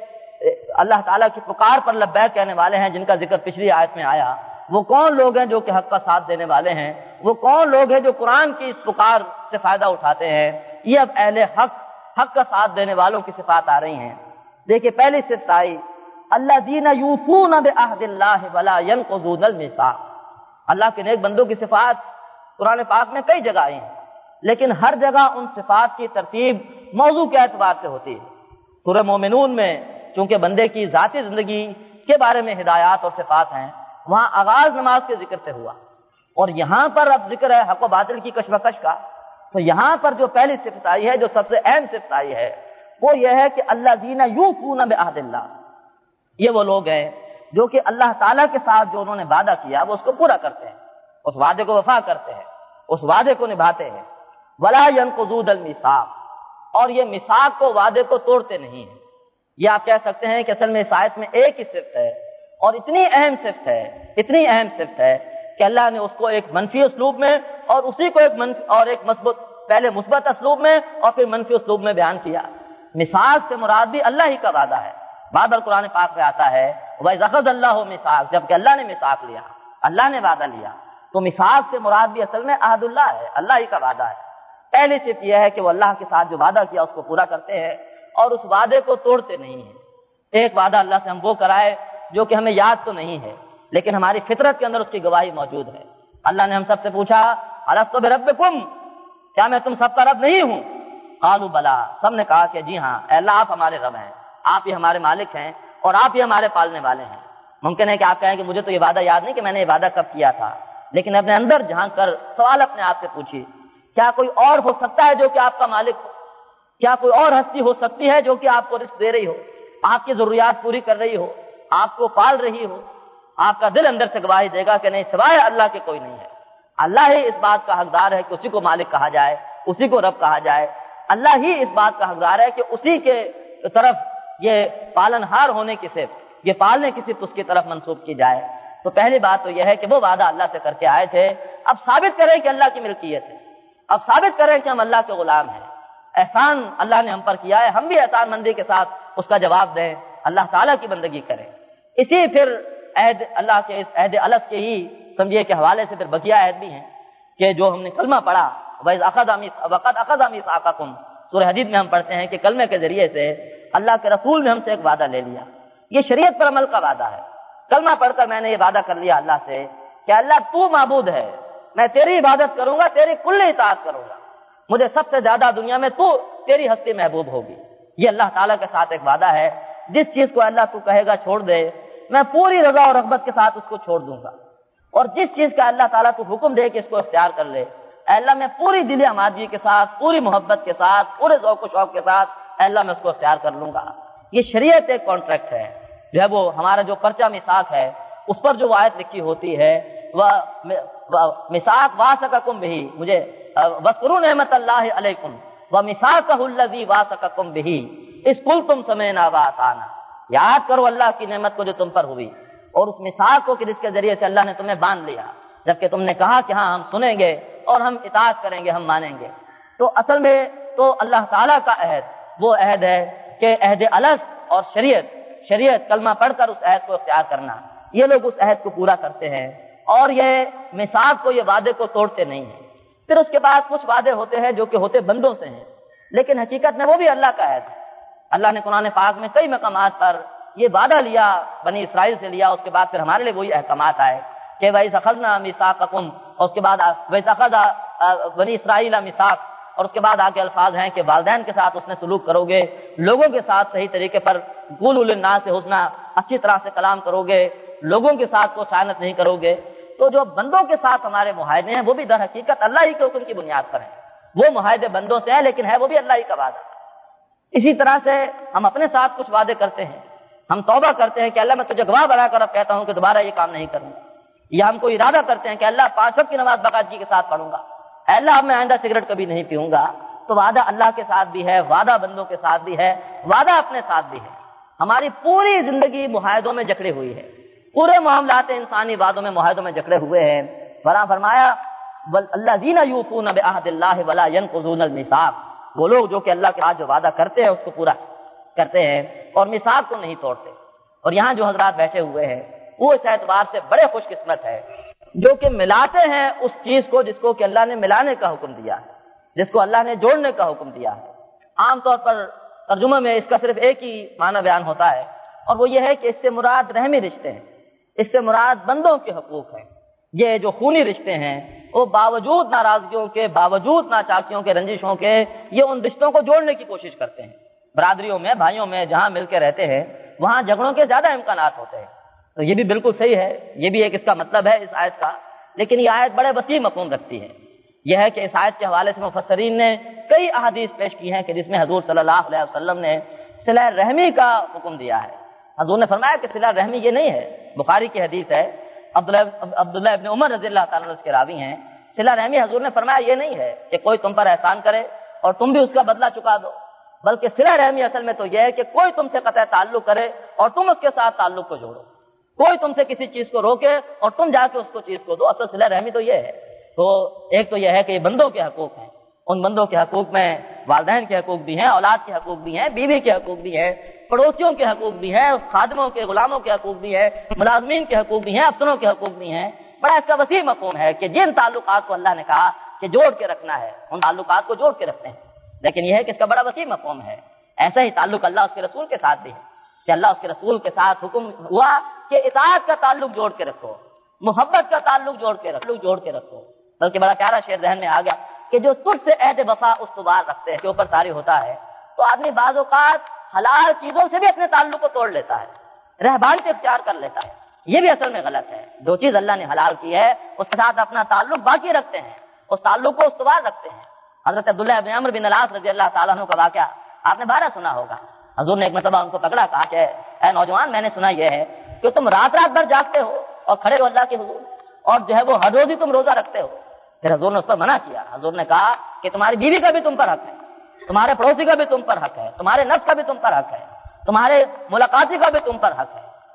اللہ تعالیٰ کی پکار پر لبیک کہنے والے ہیں، جن کا ذکر پچھلی آیت میں آیا؟ وہ کون لوگ ہیں جو کہ حق کا ساتھ دینے والے ہیں؟ وہ کون لوگ ہیں جو قرآن کی اس پکار سے فائدہ اٹھاتے ہیں؟ یہ اب اہل حق، حق کا ساتھ دینے والوں کی صفات آ رہی ہیں۔ دیکھیے پہلی صفت آئی الذین یوفون بعہد اللہ ولا ینقضون المیثاق، اللہ کے نیک بندوں کی صفات قرآن پاک میں کئی جگہ آئی ہیں، لیکن ہر جگہ ان صفات کی ترتیب موضوع کے اعتبار سے ہوتی ہے۔ سورہ مومنون میں چونکہ بندے کی ذاتی زندگی کے بارے میں ہدایات اور صفات ہیں، وہاں آغاز نماز کے ذکر سے ہوا، اور یہاں پر اب ذکر ہے حق و باطل کی کشمکش کا۔ تو یہاں پر جو پہلی صفت آئی ہے، جو سب سے اہم صفت آئی ہے، وہ یہ ہے کہ الذین یوفون بعہد اللہ، یہ وہ لوگ ہیں جو کہ اللہ تعالیٰ کے ساتھ جو انہوں نے وعدہ کیا وہ اس کو پورا کرتے ہیں، اس وعدے کو وفا کرتے ہیں، اس وعدے کو نبھاتے ہیں۔ ولا ینقضون المیثاق، اور یہ میثاق کو، وعدے کو توڑتے نہیں ہیں۔ یہ آپ کہہ سکتے ہیں کہ اصل میں اس آیت میں ایک ہی صفت ہے، اور اتنی اہم صفت ہے، اتنی اہم صفت ہے کہ اللہ نے اس کو ایک منفی اسلوب میں اور اسی کو ایک منفی اور ایک مثبت، پہلے مثبت اسلوب میں اور پھر منفی اسلوب میں بیان کیا۔ میثاق سے مراد بھی اللہ ہی کا وعدہ ہے۔ بار بار قرآن پاک میں آتا ہے وَإِذْ أَخَذَ اللَّهُ مِيثَاقَ، جبکہ اللہ نے میثاق لیا، اللہ نے وعدہ لیا، تو میثاق سے مراد بھی اصل میں عہد اللہ ہے، اللہ ہی کا وعدہ ہے۔ پہلی صفت یہ ہے کہ وہ اللہ کے ساتھ جو وعدہ کیا اس کو پورا کرتے ہیں اور اس وعدے کو توڑتے نہیں ہیں۔ ایک وعدہ اللہ سے ہم وہ کرائے جو کہ ہمیں یاد تو نہیں ہے لیکن ہماری فطرت کے اندر اس کی گواہی موجود ہے۔ اللہ نے ہم سب سے پوچھا الست بربکم، کیا میں تم سب کا رب نہیں ہوں؟ قالوا بلا، سب نے کہا کہ جی ہاں اے اللہ آپ ہمارے رب ہیں، آپ ہی ہمارے مالک ہیں اور آپ ہی ہمارے پالنے والے ہیں۔ ممکن ہے کہ آپ کہیں کہ مجھے تو یہ وعدہ یاد نہیں کہ میں نے یہ وعدہ کب کیا تھا، لیکن اپنے اندر جھانک کر سوال اپنے آپ سے پوچھیے، کیا کوئی اور ہو سکتا ہے جو کہ آپ کا مالک ہو؟ کیا کوئی اور ہستی ہو سکتی ہے جو کہ آپ کو رزق دے رہی ہو، آپ کی ضروریات پوری کر رہی ہو، آپ کو پال رہی ہو؟ آپ کا دل اندر سے گواہی دے گا کہ نہیں، سوائے اللہ کے کوئی نہیں ہے۔ اللہ ہی اس بات کا حقدار ہے کہ اسی کو مالک کہا جائے، اسی کو رب کہا جائے۔ اللہ ہی اس بات کا حقدار ہے کہ اسی کے طرف یہ پالن ہار ہونے کی صفت، یہ پالنے کی صرف اس کی طرف منسوب کی جائے؟ تو پہلی بات تو یہ ہے کہ وہ وعدہ اللہ سے کر کے آئے تھے، اب ثابت کریں کہ اللہ کی ملکیت ہے، اب ثابت کریں کہ ہم اللہ کے غلام ہیں، احسان اللہ نے ہم پر کیا ہے، ہم بھی احسان مندی کے ساتھ اس کا جواب دیں، اللہ تعالیٰ کی بندگی کریں۔ اسی پھر عہد اللہ کے اس عہد الست کے ہی سمجھیے کہ حوالے سے پھر بقیہ عہد بھی ہیں کہ جو ہم نے کلمہ پڑھا، وَإِذْ أَخَذَ وَقَدْ أَخَذَ مِيثَاقَكُمْ، سورہ حدید میں ہم پڑھتے ہیں کہ کلمے کے ذریعے سے اللہ کے رسول نے ہم سے ایک وعدہ لے لیا، یہ شریعت پر عمل کا وعدہ ہے۔ کلمہ پڑھ کر میں نے یہ وعدہ کر لیا اللہ سے کہ اللہ تو معبود ہے، میں تیری عبادت کروں گا، تیری کل اطاعت کروں گا، مجھے سب سے زیادہ دنیا میں تو تیری ہستی محبوب ہوگی۔ یہ اللہ تعالیٰ کے ساتھ ایک وعدہ ہے، جس چیز کو اللہ تو کہے گا چھوڑ دے، میں پوری رضا اور رغبت کے ساتھ اس کو چھوڑ دوں گا، اور جس چیز کا اللہ تعالیٰ تو حکم دے کہ اس کو اختیار کر لے، اے اللہ میں پوری دل آمادگی کے ساتھ، پوری محبت کے ساتھ، پورے ذوق و شوق کے ساتھ اے اللہ میں اس کو اختیار کر لوں گا۔ یہ شریعت ایک کانٹریکٹ ہے، جو ہے وہ ہمارا جو پرچہ میثاق ہے اس پر جو آیت لکھی ہوتی ہے، وہ میثاق واثقکم بہ، مجھے واذکروا نعمت اللہ علیکم ومیثاقہ الذی واثقکم بہ اذ قلتم سمعنا واطعنا، یاد کرو اللہ کی نعمت کو جو تم پر ہوئی اور اس میثاق کو کہ جس کے ذریعے سے اللہ نے تمہیں باندھ لیا، جبکہ تم نے کہا کہ ہاں ہم سنیں گے اور ہم اطاعت کریں گے، ہم مانیں گے۔ تو اصل میں تو اللہ تعالیٰ کا عہد وہ عہد ہے کہ عہد الست اور شریعت شریعت کلمہ پڑھ کر اس عہد کو اختیار کرنا، یہ لوگ اس عہد کو پورا کرتے ہیں اور یہ میثاق کو، یہ وعدے کو توڑتے نہیں ہیں۔ پھر اس کے بعد کچھ وعدے ہوتے ہیں جو کہ ہوتے بندوں سے ہیں، لیکن حقیقت میں وہ بھی اللہ کا عہد ہے۔ اللہ نے قرآن پاک میں کئی مقامات پر یہ وعدہ لیا، بنی اسرائیل سے لیا، اس کے بعد پھر ہمارے لیے وہی احکامات آئے کہ وَإِذْ أَخَذْنَا مِيثَاقَكُمْ، اور اس کے بعد وَإِذْ أَخَذَ بنی اسرائیل مِيثَاق، اور اس کے بعد آگے الفاظ ہیں کہ والدین کے ساتھ اس نے سلوک کرو گے، لوگوں کے ساتھ صحیح طریقے پر قُولُوا لِلنَّاسِ حُسْنًا، اچھی طرح سے کلام کرو گے، لوگوں کے ساتھ کو خیانت نہیں کرو گے۔ تو جو بندوں کے ساتھ ہمارے معاہدے ہیں وہ بھی در حقیقت اللہ ہی کے حکم کی بنیاد پر ہیں، وہ معاہدے بندوں سے ہیں لیکن ہے وہ بھی اللہ ہی کا وعدہ۔ اسی طرح سے ہم اپنے ساتھ کچھ وعدے کرتے ہیں، ہم توبہ کرتے ہیں کہ اللہ میں تجھے گواہ بنا کر اب کہتا ہوں کہ دوبارہ یہ کام نہیں کروں گا، یا ہم کو ارادہ کرتے ہیں کہ اللہ پانچ وقت کی نماز باقاعدگی کے ساتھ پڑھوں گا، اے اللہ اب میں آئندہ سگریٹ کبھی نہیں پیوں گا۔ تو وعدہ اللہ کے ساتھ بھی ہے، وعدہ بندوں کے ساتھ بھی ہے، وعدہ اپنے ساتھ بھی ہے۔ ہماری پوری زندگی معاہدوں میں جکڑی ہوئی ہے، پورے معاملات انسانی وعدوں میں معاہدوں میں جکڑے ہوئے ہیں۔ فلاں فرمایا الذین یوفون بعہد اللہ ولا ینقضون المیثاق، وہ لوگ جو کہ اللہ کے ساتھ جو وعدہ کرتے ہیں اس کو پورا کرتے ہیں اور میثاق کو نہیں توڑتے۔ اور یہاں جو حضرات بیٹھے ہوئے ہیں وہ اس اعتبار سے بڑے خوش قسمت ہے جو کہ ملاتے ہیں اس چیز کو جس کو کہ اللہ نے ملانے کا حکم دیا ہے، جس کو اللہ نے جوڑنے کا حکم دیا ہے۔ عام طور پر ترجمہ میں اس کا صرف ایک ہی معنی بیان ہوتا ہے، اور وہ یہ ہے کہ اس سے مراد رحمی رشتے ہیں، اس سے مراد بندوں کے حقوق ہیں۔ یہ جو خونی رشتے ہیں وہ باوجود ناراضگیوں کے، باوجود ناچاکیوں کے، رنجشوں کے، یہ ان رشتوں کو جوڑنے کی کوشش کرتے ہیں۔ برادریوں میں، بھائیوں میں جہاں مل کے رہتے ہیں وہاں جھگڑوں کے زیادہ امکانات ہوتے ہیں، تو یہ بھی بالکل صحیح ہے، یہ بھی ایک اس کا مطلب ہے اس آیت کا۔ لیکن یہ آیت بڑے وسیع مفہوم رکھتی ہے۔ یہ ہے کہ اس آیت کے حوالے سے مفسرین نے کئی احادیث پیش کی ہیں کہ جس میں حضور صلی اللہ علیہ وسلم نے صلہ رحمی کا حکم دیا ہے۔ حضور نے فرمایا کہ صلہ رحمی یہ نہیں ہے، بخاری کی حدیث ہے، عبداللہ عبداللہ ابن عمر رضی اللہ تعالیٰ عنہ اس کے راوی ہیں، صلہ رحمی حضور نے فرمایا یہ نہیں ہے کہ کوئی تم پر احسان کرے اور تم بھی اس کا بدلہ چکا دو، بلکہ صلہ رحمی اصل میں تو یہ ہے کہ کوئی تم سے قطع تعلق کرے اور تم اس کے ساتھ تعلق کو جوڑو، کوئی تم سے کسی چیز کو روکے اور تم جا کے اس کو چیز کو دو، اصل صلہ رحمی تو یہ ہے۔ تو ایک تو یہ ہے کہ یہ بندوں کے حقوق ہیں، ان بندوں کے حقوق میں والدین کے حقوق بھی ہیں، اولاد کے حقوق بھی ہیں، بیوی کے حقوق بھی ہیں، پڑوسیوں کے حقوق بھی ہیں، خادموں کے، غلاموں کے حقوق بھی ہیں، ملازمین کے حقوق بھی ہیں، افسروں کے حقوق بھی ہیں۔ بڑا اس کا وسیع مفہوم ہے کہ جن تعلقات کو اللہ نے کہا کہ جوڑ کے رکھنا ہے ان تعلقات کو جوڑ کے رکھتے ہیں، لیکن یہ ہے کہ اس کا بڑا وسیع مفہوم ہے۔ ایسا ہی تعلق اللہ اس کے رسول کے ساتھ بھی ہے کہ اللہ اس کے رسول کے ساتھ حکم ہوا کہ اطاعت کا تعلق جوڑ کے رکھو، محبت کا تعلق جوڑ کے رکھو جوڑ کے رکھو بلکہ بڑا پیارا شعر ذہن میں آ گیا کہ جو تجھ سے عہد وفا استوار رکھتے ہیں کے اوپر طاری ہوتا ہے، تو آدمی بعض اوقات حلال چیزوں سے بھی اپنے تعلق کو توڑ لیتا ہے، رہبان سے اختیار کر لیتا ہے، یہ بھی اصل میں غلط ہے۔ جو چیز اللہ نے حلال کی ہے اس کے ساتھ اپنا تعلق باقی رکھتے ہیں، اس تعلق کو استوار رکھتے ہیں۔ حضرت عبداللہ بن عمرو بن العاص رضی اللہ تعالیٰ عنہ کا واقعہ آپ نے بارہ سنا ہوگا۔ حضور نے ایک مرتبہ ان کو پکڑا، کہا کہ اے نوجوان، میں نے سنا یہ ہے کہ تم رات رات بھر جاگتے ہو اور کھڑے ہو اللہ کے حضور، اور جو ہے وہ ہر روز ہی تم روزہ رکھتے ہو۔ پھر حضور نے اس پر منع کیا۔ حضور نے کہا کہ تمہاری بیوی کا بھی تم پر حق ہے، تمہارے پڑوسی کا بھی تم پر حق ہے، تمہارے نفس کا بھی تم پر حق ہے، تمہارے ملاقاتی کا بھی تم پر حق ہے،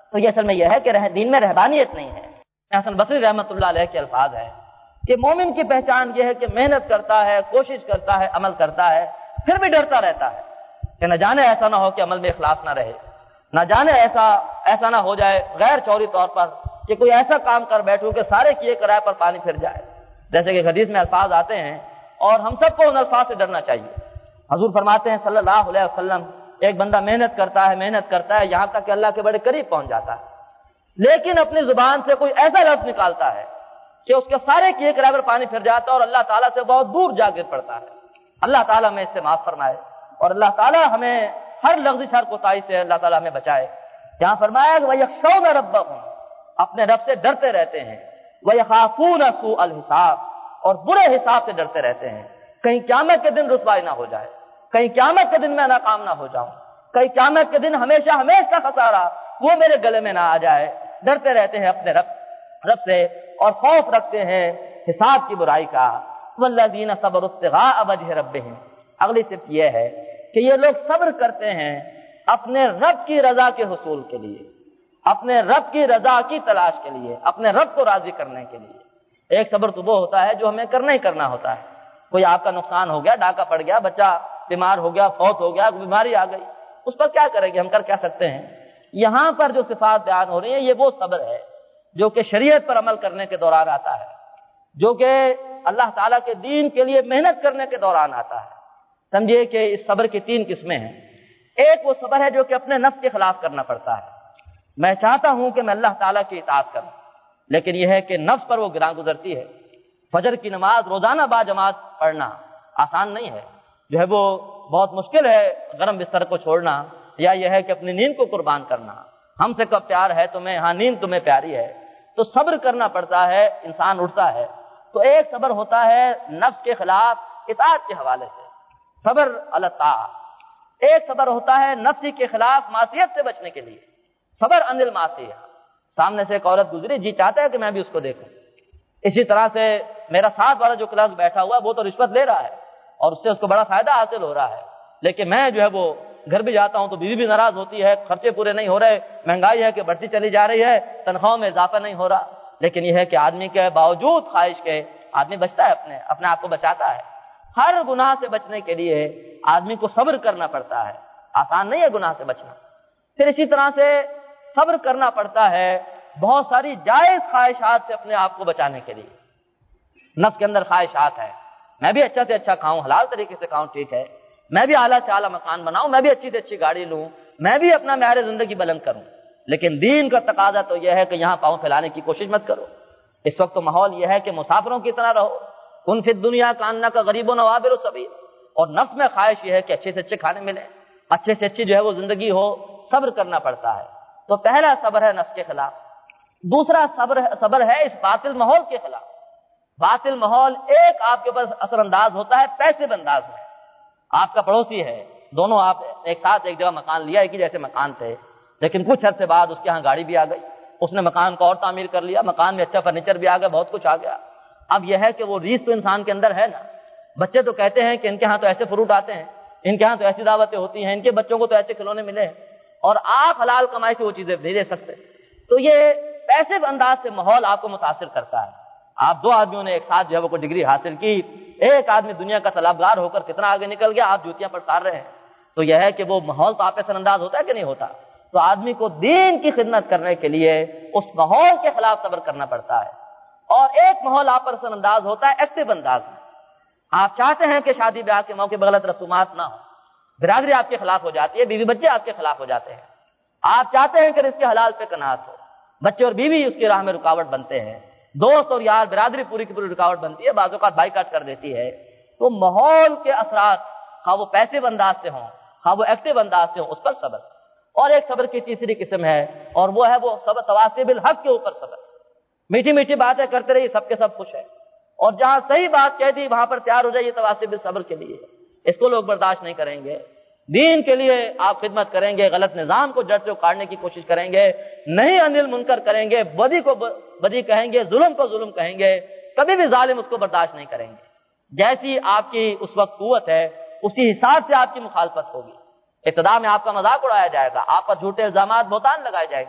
تو یہ اصل میں یہ ہے کہ دین میں رہبانیت نہیں ہے۔ حسن بصری رحمۃ اللہ علیہ کے الفاظ ہیں کہ مومن کی پہچان یہ ہے کہ محنت کرتا ہے، کوشش کرتا ہے، عمل کرتا ہے، پھر بھی ڈرتا رہتا ہے کہ نہ جانے ایسا نہ ہو کہ عمل میں اخلاص نہ رہے، نہ جانے ایسا ایسا نہ ہو جائے غیر شعوری طور پر کہ کوئی ایسا کام کر بیٹھوں کہ سارے کیے کرائے پر پانی پھر جائے، جیسے کہ حدیث میں الفاظ آتے ہیں، اور ہم سب کو ان الفاظ سے ڈرنا چاہیے۔ حضور فرماتے ہیں صلی اللہ علیہ وسلم، ایک بندہ محنت کرتا ہے محنت کرتا ہے یہاں تک کہ اللہ کے بڑے قریب پہنچ جاتا ہے، لیکن اپنی زبان سے کوئی ایسا لفظ نکالتا ہے کہ اس کے سارے کیے کرائے پر پانی پھر جاتا ہے اور اللہ تعالیٰ سے بہت دور جا گر پڑتا ہے۔ اللہ تعالیٰ ہمیں اس سے معاف فرمائے اور اللہ تعالیٰ ہمیں ہر لغزش ہر کوتاہی سے اللہ تعالیٰ ہمیں بچائے۔ جہاں فرمایا کہ وَيَخْشَوْنَ رَبَّهُمْ، اپنے رب سے ڈرتے رہتے ہیں، وَيَخَافُونَ سُوءَ الْحِسَابِ، اور برے حساب سے ڈرتے رہتے ہیں، کہیں قیامت کے دن رسوائی نہ ہو جائے، کہیں قیامت کے دن میں ناکام نہ ہو جاؤں، کہیں قیامت کے دن ہمیشہ ہمیشہ خسارہ وہ میرے گلے میں نہ آ جائے۔ ڈرتے رہتے ہیں اپنے رب رب سے اور خوف رکھتے ہیں حساب کی برائی کا۔ وَالَّذِينَ صَبَرُوا ابْتِغَاءَ وَجْهِ رَبِّهِمْ، اگلی صرف یہ ہے کہ یہ لوگ صبر کرتے ہیں اپنے رب کی رضا کے حصول کے لیے، اپنے رب کی رضا کی تلاش کے لیے، اپنے رب کو راضی کرنے کے لیے۔ ایک صبر تو وہ ہوتا ہے جو ہمیں کرنا ہی کرنا ہوتا ہے، کوئی آپ کا نقصان ہو گیا، ڈاکہ پڑ گیا، بچہ بیمار ہو گیا، فوت ہو گیا، بیماری آ گئی، اس پر کیا کریں گے، ہم کر کیا سکتے ہیں؟ یہاں پر جو صفات بیان ہو رہی ہیں یہ وہ صبر ہے جو کہ شریعت پر عمل کرنے کے دوران آتا ہے، جو کہ اللہ تعالیٰ کے دین کے لیے محنت کرنے کے دوران آتا ہے۔ سمجھیے کہ اس صبر کی تین قسمیں ہیں۔ ایک وہ صبر ہے جو کہ اپنے نفس کے خلاف کرنا پڑتا ہے، میں چاہتا ہوں کہ میں اللہ تعالیٰ کی اطاعت کروں، لیکن یہ ہے کہ نفس پر وہ گراں گزرتی ہے۔ فجر کی نماز روزانہ با جماعت پڑھنا آسان نہیں ہے، جو ہے وہ بہت مشکل ہے گرم بستر کو چھوڑنا، یا یہ ہے کہ اپنی نیند کو قربان کرنا۔ ہم سے کب پیار ہے تمہیں، ہاں نیند تمہیں پیاری ہے، تو صبر کرنا پڑتا ہے، انسان اٹھتا ہے۔ تو ایک صبر ہوتا ہے نفس کے خلاف اطاعت کے حوالے سے، صبر علی الطاعہ۔ ایک صبر ہوتا ہے نفسی کے خلاف معصیت سے بچنے کے لیے، صبر عن المعصیہ۔ سامنے سے ایک عورت گزری، جی چاہتا ہے کہ میں بھی اس کو دیکھوں، اسی طرح سے میرا ساتھ والا جو کلاس بیٹھا ہوا ہے وہ تو رشوت لے رہا ہے اور اس سے اس کو بڑا فائدہ حاصل ہو رہا ہے، لیکن میں جو ہے وہ گھر بھی جاتا ہوں تو بیوی بھی ناراض ہوتی ہے، خرچے پورے نہیں ہو رہے، مہنگائی ہے کہ بڑھتی چلی جا رہی ہے، تنخواہوں میں اضافہ نہیں ہو رہا۔ لیکن یہ ہے کہ آدمی کے باوجود خواہش کے آدمی بچتا ہے، اپنے اپنے آپ کو بچاتا ہے۔ ہر گناہ سے بچنے کے لیے آدمی کو صبر کرنا پڑتا ہے، آسان نہیں ہے گناہ سے بچنا۔ پھر اسی طرح سے صبر کرنا پڑتا ہے بہت ساری جائز خواہشات سے اپنے آپ کو بچانے کے لیے۔ نفس کے اندر خواہشات ہے، میں بھی اچھا سے اچھا کھاؤں، حلال طریقے سے کھاؤں، ٹھیک ہے، میں بھی اعلیٰ سے اعلیٰ مکان بناؤں، میں بھی اچھی سے اچھی گاڑی لوں، میں بھی اپنا معیار زندگی بلند کروں، لیکن دین کا تقاضا تو یہ ہے کہ یہاں پاؤں پھیلانے کی کوشش مت کرو۔ اس وقت تو ماحول یہ ہے کہ مسافروں کی طرح رہو، کن فی الدنیا کاننا کا غریب و نوابر السبیل، اور نفس میں خواہش یہ ہے کہ اچھے سے اچھے کھانے ملیں، اچھے سے اچھی جو ہے وہ زندگی ہو، صبر کرنا پڑتا ہے۔ تو پہلا صبر ہے نفس کے خلاف۔ دوسرا صبر صبر ہے اس باطل ماحول کے خلاف۔ باطل ماحول ایک آپ کے اوپر اثر انداز ہوتا ہے پیسے انداز میں، آپ کا پڑوسی ہے، دونوں آپ ایک ساتھ ایک جگہ مکان لیا، ایک ہی جیسے مکان تھے، لیکن کچھ عرصے بعد اس کے ہاں گاڑی بھی آ گئی، اس نے مکان کو اور تعمیر کر لیا، مکان میں اچھا فرنیچر بھی آ گیا، بہت کچھ آ گیا۔ اب یہ ہے کہ وہ ریس تو انسان کے اندر ہے نا، بچے تو کہتے ہیں کہ ان کے ہاں تو ایسے فروٹ آتے ہیں، ان کے ہاں تو ایسی دعوتیں ہوتی ہیں، ان کے بچوں کو تو ایسے کھلونے ملے ہیں، اور آپ حلال کمائی سے وہ چیزیں نہیں دے سکتے۔ تو یہ پیسے انداز سے ماحول آپ کو متاثر کرتا ہے۔ آپ دو آدمیوں نے ایک ساتھ جو ہے وہ کوئی ڈگری حاصل کی، ایک آدمی دنیا کا طلبگار ہو کر کتنا آگے نکل گیا، آپ جوتیاں پڑسار رہے ہیں، تو یہ ہے کہ وہ ماحول تو آپ پہ اثر انداز ہوتا ہے کہ نہیں ہوتا؟ تو آدمی کو دین کی خدمت کرنے کے لیے اس ماحول کے خلاف صبر کرنا پڑتا ہے۔ اور ایک ماحول آپ پر اثر انداز ہوتا ہے ایکٹیو انداز میں، آپ چاہتے ہیں کہ شادی بیاہ کے موقع غلط رسومات نہ ہو، برادری آپ کے خلاف ہو جاتی ہے، بیوی بچے آپ کے خلاف ہو جاتے ہیں، آپ چاہتے ہیں کہ رزق حلال پہ قناعت ہو، بچے اور بیوی اس کی راہ میں رکاوٹ بنتے ہیں، دوست اور یار برادری پوری کی پوری رکاوٹ بنتی ہے، بعض اوقات بائیکاٹ کر دیتی ہے۔ تو ماحول کے اثرات خواہ وہ پیسو انداز سے ہوں، خواہ وہ ایکٹیو انداز سے ہوں، اس پر صبر۔ اور ایک صبر کی تیسری قسم ہے، اور وہ ہے وہ صبر تواصی بالحق کے اوپر صبر، میٹھی میٹھی باتیں کرتے رہیے، سب کے سب خوش ہیں، اور جہاں صحیح بات کہہ دی وہاں پر تیار ہو جائیے تواصی بالصبر کے لیے، اس کو لوگ برداشت نہیں کریں گے۔ دین کے لیے آپ خدمت کریں گے، غلط نظام کو جڑ سے اکھاڑنے کی کوشش کریں گے، نہیں انل منکر کریں گے، بدی کو بدی کہیں گے، ظلم کو ظلم کہیں گے، کبھی بھی ظالم اس کو برداشت نہیں کریں گے۔ جیسی آپ کی اس وقت قوت ہے اسی حساب سے آپ کی مخالفت ہوگی۔ ابتدا میں آپ کا مذاق اڑایا جائے گا، آپ پر جھوٹے الزامات بہتان لگائے جائیں گے،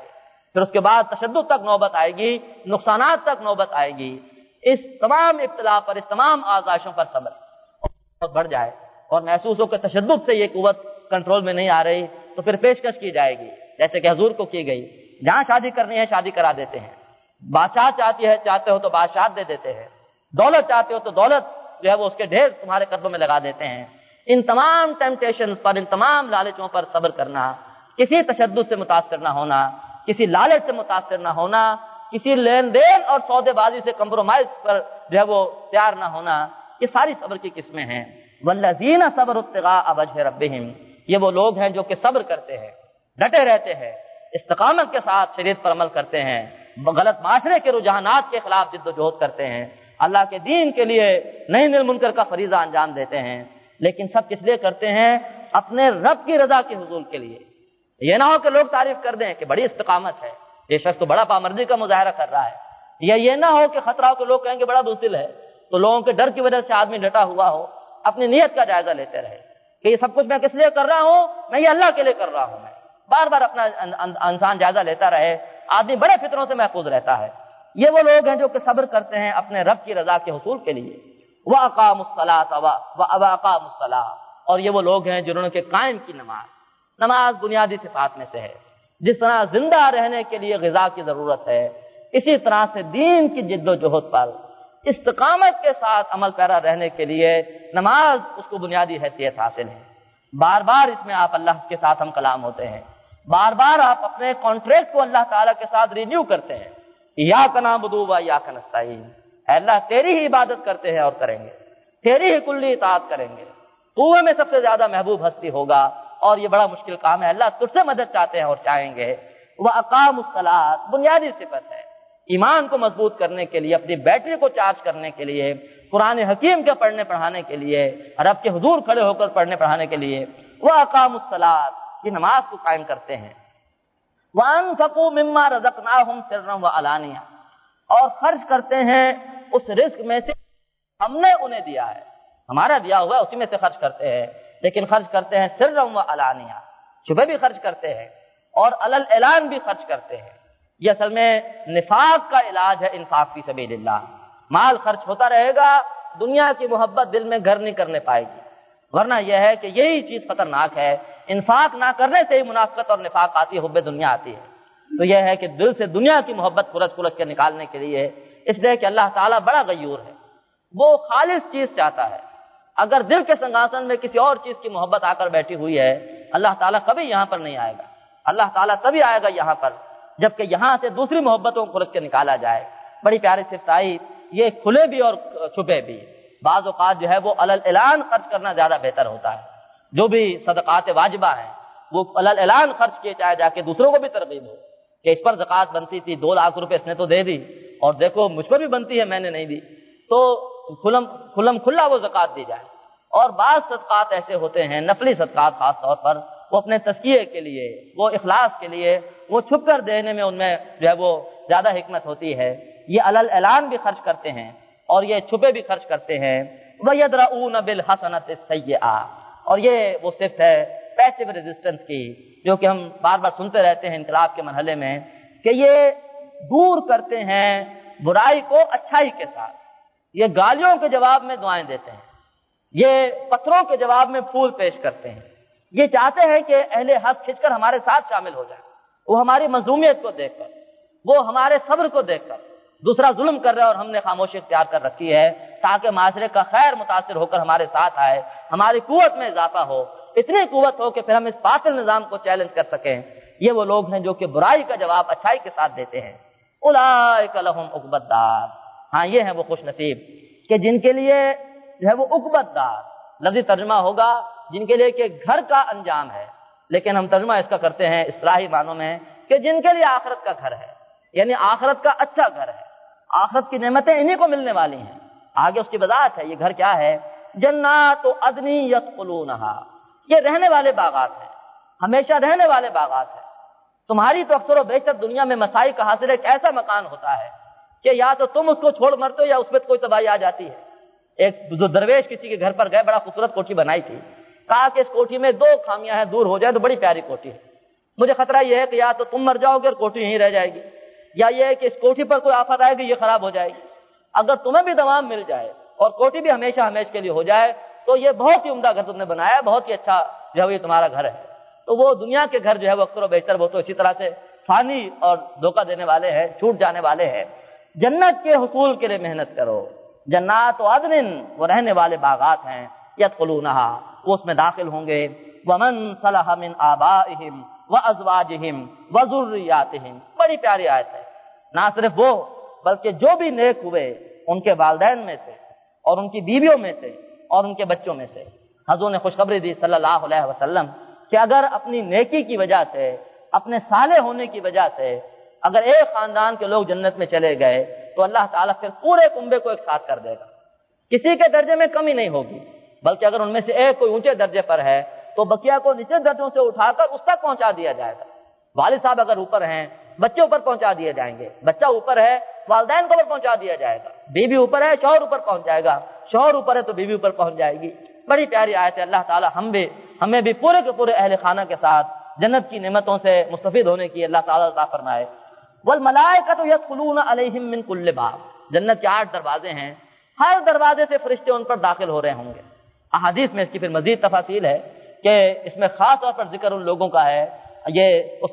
پھر اس کے بعد تشدد تک نوبت آئے گی، نقصانات تک نوبت آئے گی۔ اس تمام ابتلا پر، اس تمام آزمائشوں پر صبر بہت بڑھ جائے اور محسوس ہو کہ تشدد سے یہ قوت کنٹرول میں نہیں آ رہی، تو پھر پیشکش کی جائے گی جیسے کہ حضور کو کی گئی، جہاں شادی کرنی ہے شادی کرا دیتے ہیں، بادشاہ چاہتی ہے چاہتے ہو تو بادشاہ دے دیتے ہیں، دولت چاہتے ہو تو دولت جو ہے وہ اس کے ڈھیر تمہارے قدموں میں لگا دیتے ہیں۔ ان تمام ٹیمپٹیشن پر، ان تمام لالچوں پر صبر کرنا، کسی تشدد سے متاثر نہ ہونا، کسی لالچ سے متاثر نہ ہونا، کسی لین دین اور سودے بازی سے کمپرومائز پر جو ہے وہ تیار نہ ہونا، یہ ساری صبر کی قسمیں ہیں۔ والذین صبروا ابتغاء وجہ ربہم، یہ وہ لوگ ہیں جو کہ صبر کرتے ہیں، ڈٹے رہتے ہیں، استقامت کے ساتھ شریعت پر عمل کرتے ہیں، غلط معاشرے کے رجحانات کے خلاف جد و جہد کرتے ہیں، اللہ کے دین کے لیے نہی عن المنکر کا فریضہ انجام دیتے ہیں، لیکن سب کس لیے کرتے ہیں؟ اپنے رب کی رضا کے حصول کے لیے۔ یہ نہ ہو کہ لوگ تعریف کر دیں کہ بڑی استقامت ہے، یہ شخص تو بڑا پامردی کا مظاہرہ کر رہا ہے، یا یہ نہ ہو کہ خطرہ ہو کہ لوگ کہیں کہ بڑا بزدل ہے، تو لوگوں کے ڈر کی وجہ سے آدمی ڈٹا ہوا ہو، اپنی نیت کا جائزہ لیتے رہے کہ یہ سب کچھ میں کس لیے کر رہا ہوں، میں یہ اللہ کے لیے کر رہا ہوں۔ میں بار بار اپنا انسان جائزہ لیتا رہے، آدمی بڑے فتنوں سے محفوظ رہتا ہے۔ یہ وہ لوگ ہیں جو کہ صبر کرتے ہیں اپنے رب کی رضا کے حصول کے لیے۔ وَأَقَامُوا الصَّلَاةَ وَأَقَامُوا الصَّلَاةَ، اور یہ وہ لوگ ہیں جنہوں نے کہ قائم کی نماز۔ نماز بنیادی صفات میں سے ہے۔ جس طرح زندہ رہنے کے لیے غذا کی ضرورت ہے، اسی طرح سے دین کی جد و جہد پر استقامت کے ساتھ عمل پیرا رہنے کے لیے نماز اس کو بنیادی حیثیت حاصل ہے۔ بار بار اس میں آپ اللہ کے ساتھ ہم کلام ہوتے ہیں، بار بار آپ اپنے کانٹریکٹ کو اللہ تعالیٰ کے ساتھ رینیو کرتے ہیں۔ ایاک نعبد و ایاک نستعین، اے اللہ تیری ہی عبادت کرتے ہیں اور کریں گے، تیری ہی کلی اطاعت کریں گے، تو ہمیں سب سے زیادہ محبوب ہستی ہوگا اور یہ بڑا مشکل کام ہے، اللہ تجھ سے مدد چاہتے ہیں اور چاہیں گے۔ وَأَقَامُوا الصَّلَاةَ، بنیادی صفت ہے ایمان کو مضبوط کرنے کے لیے، اپنی بیٹری کو چارج کرنے کے لیے، قرآن حکیم کے پڑھنے پڑھانے کے لیے، رب کے حضور کھڑے ہو کر پڑھنے پڑھانے کے لیے۔ وَأَقَامُوا الصَّلَاةَ، یہ نماز کو قائم کرتے ہیں۔ وَأَنفَقُوا مِمَّا رَزَقْنَاهُمْ سِرًّا وَعَلَانِيَةً، اور خرچ کرتے ہیں اس رزق میں سے ہم نے انہیں دیا ہے، ہمارا دیا ہوا ہے اسی میں سے خرچ کرتے ہیں، لیکن خرچ کرتے ہیں سرًا وعلانیہ، چھپے بھی خرچ کرتے ہیں اور علل اعلان بھی خرچ کرتے ہیں۔ یہ اصل میں نفاق کا علاج ہے، انفاق فی سبیل اللہ۔ مال خرچ ہوتا رہے گا، دنیا کی محبت دل میں گھر نہیں کرنے پائے گی، ورنہ یہ ہے کہ یہی چیز خطرناک ہے، انفاق نہ کرنے سے ہی منافقت اور نفاق آتی ہے، حب دنیا آتی ہے۔ تو یہ ہے کہ دل سے دنیا کی محبت کھرچ کھرچ کے نکالنے کے لیے، اس لیے کہ اللہ تعالیٰ بڑا غیور ہے، وہ خالص چیز چاہتا ہے۔ اگر دل کے سنگاسن میں کسی اور چیز کی محبت آ کر بیٹھی ہوئی ہے، اللہ تعالیٰ کبھی یہاں پر نہیں آئے گا، اللہ تعالیٰ تبھی آئے گا یہاں پر جبکہ یہاں سے دوسری محبتوں کو کھرچ کے نکالا جائے۔ بڑی پیاری صفت آئی، یہ کھلے بھی اور چھپے بھی۔ بعض اوقات جو ہے وہ علل اعلان خرچ کرنا زیادہ بہتر ہوتا ہے، جو بھی صدقات واجبہ ہیں وہ علل اعلان خرچ کیے جائے، جا کے دوسروں کو بھی ترغیب ہو کہ اس پر زکوٰۃ بنتی تھی، دو لاکھ روپے اس نے تو دے دی اور دیکھو مجھ پر بھی بنتی ہے میں نے نہیں دی، تو کھلم کھلم کھلا وہ زکوٰۃ دی جائے۔ اور بعض صدقات ایسے ہوتے ہیں، نفلی صدقات خاص طور پر، وہ اپنے تزکیے کے لیے، وہ اخلاص کے لیے، وہ چھپ کر دینے میں ان میں جو ہے وہ زیادہ حکمت ہوتی ہے۔ یہ علل اعلان بھی خرچ کرتے ہیں اور یہ چھپے بھی خرچ کرتے ہیں۔ وَيَدْرَؤُونَ بِالْحَسَنَةِ السَّيِّئَةِ، اور یہ وہ صفت ہے پیسو ریزسٹنس کی، جو کہ ہم بار بار سنتے رہتے ہیں انقلاب کے مرحلے میں، کہ یہ دور کرتے ہیں برائی کو اچھائی کے ساتھ، یہ گالیوں کے جواب میں دعائیں دیتے ہیں، یہ پتھروں کے جواب میں پھول پیش کرتے ہیں، یہ چاہتے ہیں کہ اہل حق کھنچ کر ہمارے ساتھ شامل ہو جائیں، وہ ہماری مظلومیت کو دیکھ کر، وہ ہمارے صبر کو دیکھ کر، دوسرا ظلم کر رہا ہے اور ہم نے خاموشی اختیار کر رکھی ہے تاکہ معاشرے کا خیر متاثر ہو کر ہمارے ساتھ آئے، ہماری قوت میں اضافہ ہو، اتنی قوت ہو کہ پھر ہم اس باطل نظام کو چیلنج کر سکیں۔ یہ وہ لوگ ہیں جو کہ برائی کا جواب اچھائی کے ساتھ دیتے ہیں۔ اولئک لہم عقبی الدار، ہاں یہ ہیں وہ خوش نصیب کہ جن کے لیے جو ہے وہ عقبی الدار، لفظی ترجمہ ہوگا جن کے لیے کہ گھر کا انجام ہے، لیکن ہم ترجمہ اس کا کرتے ہیں اصطلاحی معنوں میں کہ جن کے لیے آخرت کا گھر ہے، یعنی آخرت کا اچھا گھر ہے، آخرت کی نعمتیں انہی کو ملنے والی ہیں۔ آگے اس کی وضاحت ہے، یہ گھر کیا ہے؟ جنات عدن یدخلونہا، یہ رہنے والے باغات ہیں، ہمیشہ رہنے والے باغات ہیں۔ تمہاری تو اکثر و بیشتر دنیا میں مسائی کا حاصل ایک ایسا مکان ہوتا ہے کہ یا تو تم اس کو چھوڑ مرتے ہو یا اس پہ کوئی تباہی آ جاتی ہے۔ ایک جو درویش کسی کے گھر پر گئے، بڑا خوبصورت کوٹھی بنائی تھی، کہا کہ اس کوٹھی میں دو خامیاں ہیں، دور ہو جائے تو بڑی پیاری کوٹھی ہے۔ مجھے خطرہ یہ ہے کہ یا تو تم مر جاؤ گے اور کوٹھی یہیں رہ جائے گی، یا یہ ہے کہ اس کوٹھی پر کوئی آفت آئے گی، یہ خراب ہو جائے گی۔ اگر تمہیں بھی دوام مل جائے اور کوٹھی بھی ہمیشہ ہمیشہ کے لیے ہو جائے تو یہ بہت ہی عمدہ گھر تم نے بنایا ہے، بہت ہی اچھا جو ہے یہ تمہارا گھر ہے۔ تو وہ دنیا کے گھر جو ہے وہ اکثر و بیشتر وہ تو اسی طرح سے فانی اور دھوکہ دینے والے ہیں، چھوٹ جانے والے ہیں۔ جنت کے حصول کے لیے محنت کرو۔ جنات و عدن، وہ رہنے والے باغات ہیں، یدخلونہا، وہ اس میں داخل ہوں گے۔ ومن صلح من آبائہم وازواجہم وذریاتہم، بڑی پیاری آیت ہے۔ نہ صرف وہ بلکہ جو بھی نیک ہوئے ان کے والدین میں سے اور ان کی بیویوں میں سے اور ان کے بچوں میں سے۔ حضور نے خوشخبری دی صلی اللہ علیہ وسلم کہ اگر اپنی نیکی کی وجہ سے، اپنے صالح ہونے کی وجہ سے اگر ایک خاندان کے لوگ جنت میں چلے گئے تو اللہ تعالیٰ پھر پورے کنبے کو ایک ساتھ کر دے گا، کسی کے درجے میں کمی نہیں ہوگی، بلکہ اگر ان میں سے ایک کوئی اونچے درجے پر ہے تو بقیہ کو نیچے درجوں سے اٹھا کر اس تک پہنچا دیا جائے گا۔ والد صاحب اگر اوپر ہیں بچے اوپر پہنچا دیے جائیں گے، بچہ اوپر ہے والدین کو اوپر پہنچا دیا جائے گا، بیوی اوپر ہے شوہر اوپر پہنچ جائے گا، شوہر اوپر ہے تو بیوی اوپر پہنچ جائے گی۔ بڑی پیاری آیت ہے۔ اللہ تعالیٰ ہم بھی ہمیں بھی پورے کے پورے اہل خانہ کے ساتھ جنت کی نعمتوں سے مستفید ہونے کی اللہ تعالیٰ عطا فرمائے۔ والملائکۃ یدخلون علیہم من کل باب، جنت کے آٹھ دروازے ہیں، ہر دروازے سے فرشتے ان پر داخل ہو رہے ہوں گے۔ احادیث میں اس کی پھر مزید تفاصیل ہے کہ اس میں خاص طور پر ذکر ان لوگوں کا ہے۔ یہ اس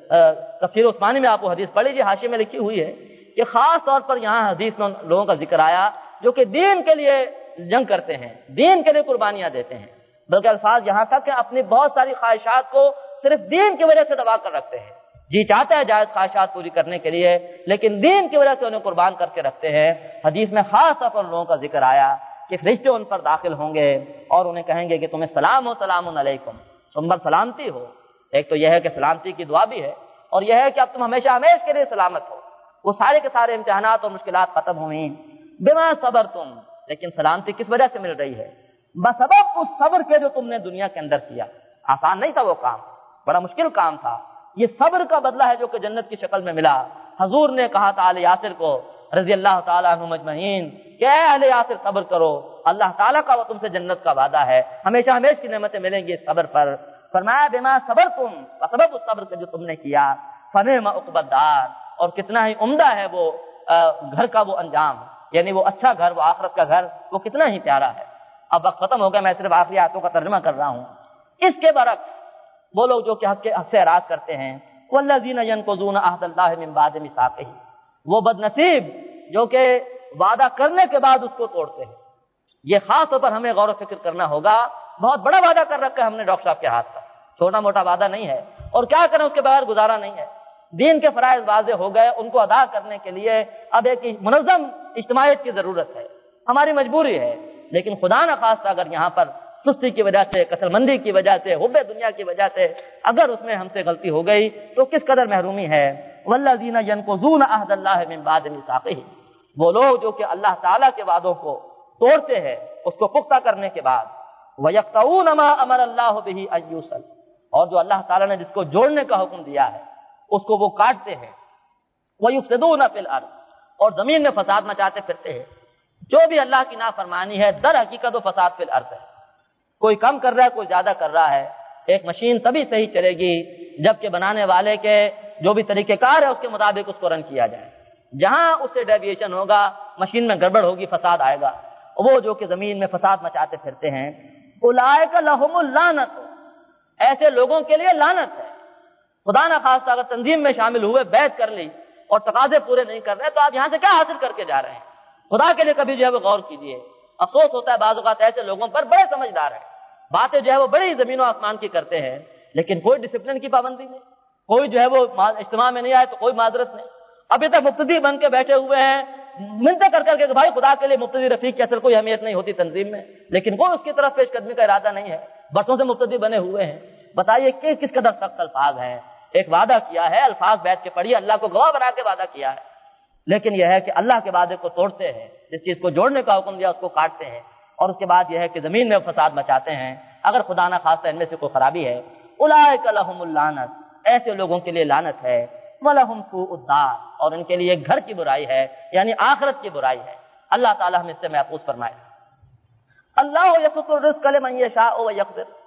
تفسیر عثمانی میں آپ کو حدیث پڑھ لیجیے، حاشیے میں لکھی ہوئی ہے کہ خاص طور پر یہاں حدیث میں ان لوگوں کا ذکر آیا جو کہ دین کے لیے جنگ کرتے ہیں، دین کے لیے قربانیاں دیتے ہیں، بلکہ الفاظ یہاں تک کہ اپنی بہت ساری خواہشات کو صرف دین کی وجہ سے دبا کر رکھتے ہیں۔ جی چاہتا ہے جائز خواہشات پوری کرنے کے لیے لیکن دین کی وجہ سے انہیں قربان کر کے رکھتے ہیں۔ حدیث میں خاص طور پر لوگوں کا ذکر آیا کہ فرشتے ان پر داخل ہوں گے اور انہیں کہیں گے کہ تمہیں سلام و سلام علیکم، تم پر سلامتی ہو۔ ایک تو یہ ہے کہ سلامتی کی دعا بھی ہے اور یہ ہے کہ اب تم ہمیشہ ہمیشہ کے لیے سلامت ہو۔ وہ سارے کے سارے امتحانات اور مشکلات ختم ہوئیں بما صبرتم، لیکن سلامتی کس وجہ سے مل رہی ہے؟ بسبب اس صبر کے جو تم نے دنیا کے اندر کیا۔ آسان نہیں تھا وہ کام، بڑا مشکل کام تھا۔ یہ صبر کا بدلہ ہے جو کہ جنت کی شکل میں ملا۔ حضور نے کہا تھا آل یاسر کو رضی اللہ تعالیٰ عنہ مجمعین کہ اے اہل یاسر صبر کرو، اللہ تعالیٰ کا وہ تم سے جنت کا وعدہ ہے، ہمیشہ ہمیشہ کی نعمتیں ملیں گی اس صبر پر۔ فرمایا بما صبرتم، بسبب اس صبر کے جو تم نے کیا، فنعم عقبی الدار، اور کتنا ہی عمدہ ہے وہ گھر کا وہ انجام، یعنی وہ اچھا گھر، وہ آخرت کا گھر، وہ کتنا ہی پیارا ہے۔ اب وقت ختم ہو گیا، میں صرف آخری آیتوں کا ترجمہ کر رہا ہوں۔ اس کے برعکس وہ لوگ جو کہ حق کے حق سے اعراض کرتے ہیں، والذین ینقضون عہد اللہ من بعد میثاقہ، وہ بد نصیب جو کہ وعدہ کرنے کے بعد اس کو توڑتے ہیں۔ یہ خاص طور پر ہمیں غور و فکر کرنا ہوگا۔ بہت بڑا وعدہ کر رکھا ہے ہم نے ڈاکٹر صاحب کے ہاتھ پر، چھوٹا موٹا وعدہ نہیں ہے، اور کیا کریں اس کے بغیر گزارا نہیں ہے۔ دین کے فرائض واضح ہو گئے، ان کو ادا کرنے کے لیے اب ایک منظم اجتماعیت کی ضرورت ہے، ہماری مجبوری ہے۔ لیکن خدا نہ خواستہ اگر یہاں پر سستی کی وجہ سے، کسل مندی کی وجہ سے، حب دنیا کی وجہ سے اگر اس میں ہم سے غلطی ہو گئی تو کس قدر محرومی ہے۔ والذین ینقضون عہد اللہ من بعد میثاقہ، وہ لوگ جو کہ اللہ تعالیٰ کے وعدوں کو توڑتے ہیں اس کو پختہ کرنے کے بعد، وَيَقْطَعُونَ مَا أَمَرَ اللَّهُ بِهِ أَن يُوصَلَ، اور جو اللہ تعالیٰ نے جس کو جوڑنے کا حکم دیا ہے اس کو وہ کاٹتے ہیں، وَيُفْسِدُونَ فِي الْأَرْضِ، اور زمین میں فساد مچاتے پھرتے ہیں۔ جو بھی اللہ کی نافرمانی ہے در حقیقت و فساد فی الارض ہے۔ کوئی کم کر رہا ہے، کوئی زیادہ کر رہا ہے۔ ایک مشین تبھی صحیح چلے گی جبکہ بنانے والے کے جو بھی طریقہ کار ہے اس کے مطابق اس کو رن کیا جائے۔ جہاں اس سے ڈیویشن ہوگا، مشین میں گڑبڑ ہوگی، فساد آئے گا۔ وہ جو کہ زمین میں فساد مچاتے پھرتے ہیں، اولئک لہم اللعنت، ایسے لوگوں کے لیے لعنت ہے۔ خدا نہ خواستہ اگر تنظیم میں شامل ہوئے، بیعت کر لی اور تقاضے پورے نہیں کر رہے تو آپ یہاں سے کیا حاصل کر کے جا رہے ہیں؟ خدا کے لیے کبھی جو ہے وہ غور کیجیے۔ افسوس ہوتا ہے بعض اوقات ایسے لوگوں پر، بڑے سمجھدار ہیں، باتیں جو ہے وہ بڑی زمین و آسمان کی کرتے ہیں لیکن کوئی ڈسپلن کی پابندی نہیں، کوئی جو ہے وہ اجتماع میں نہیں آئے تو کوئی معذرت نہیں۔ ابھی تک مقتدی بن کے بیٹھے ہوئے ہیں، منتیں کر کر کے کہ بھائی خدا کے لیے مقتدی رفیق کی اصل کوئی اہمیت نہیں ہوتی تنظیم میں، لیکن کوئی اس کی طرف پیش قدمی کا ارادہ نہیں ہے، برسوں سے مقتدی بنے ہوئے ہیں۔ بتائیے کہ کس قدر سخت الفاظ ہیں۔ ایک وعدہ کیا ہے، الفاظ بیٹھ کے پڑھیے، اللہ کو گواہ بنا کے وعدہ کیا ہے، لیکن یہ ہے کہ اللہ کے وعدے کو توڑتے ہیں، جس چیز کو جوڑنے کا حکم دیا اس کو کاٹتے ہیں، اور اس کے بعد یہ ہے کہ زمین میں فساد مچاتے ہیں۔ اگر خدا نہ خواستہ ان میں سے کوئی خرابی ہے، اولئک لہم اللعنت، ایسے لوگوں کے لیے لعنت ہے، وَلَهُمْ سُوءُ الدَّارِ، اور ان کے لیے گھر کی برائی ہے، یعنی آخرت کی برائی ہے۔ اللہ تعالیٰ ہم اس سے محفوظ فرمائے۔ اللہ یبسط الرزق لمن یشاء ویقدر،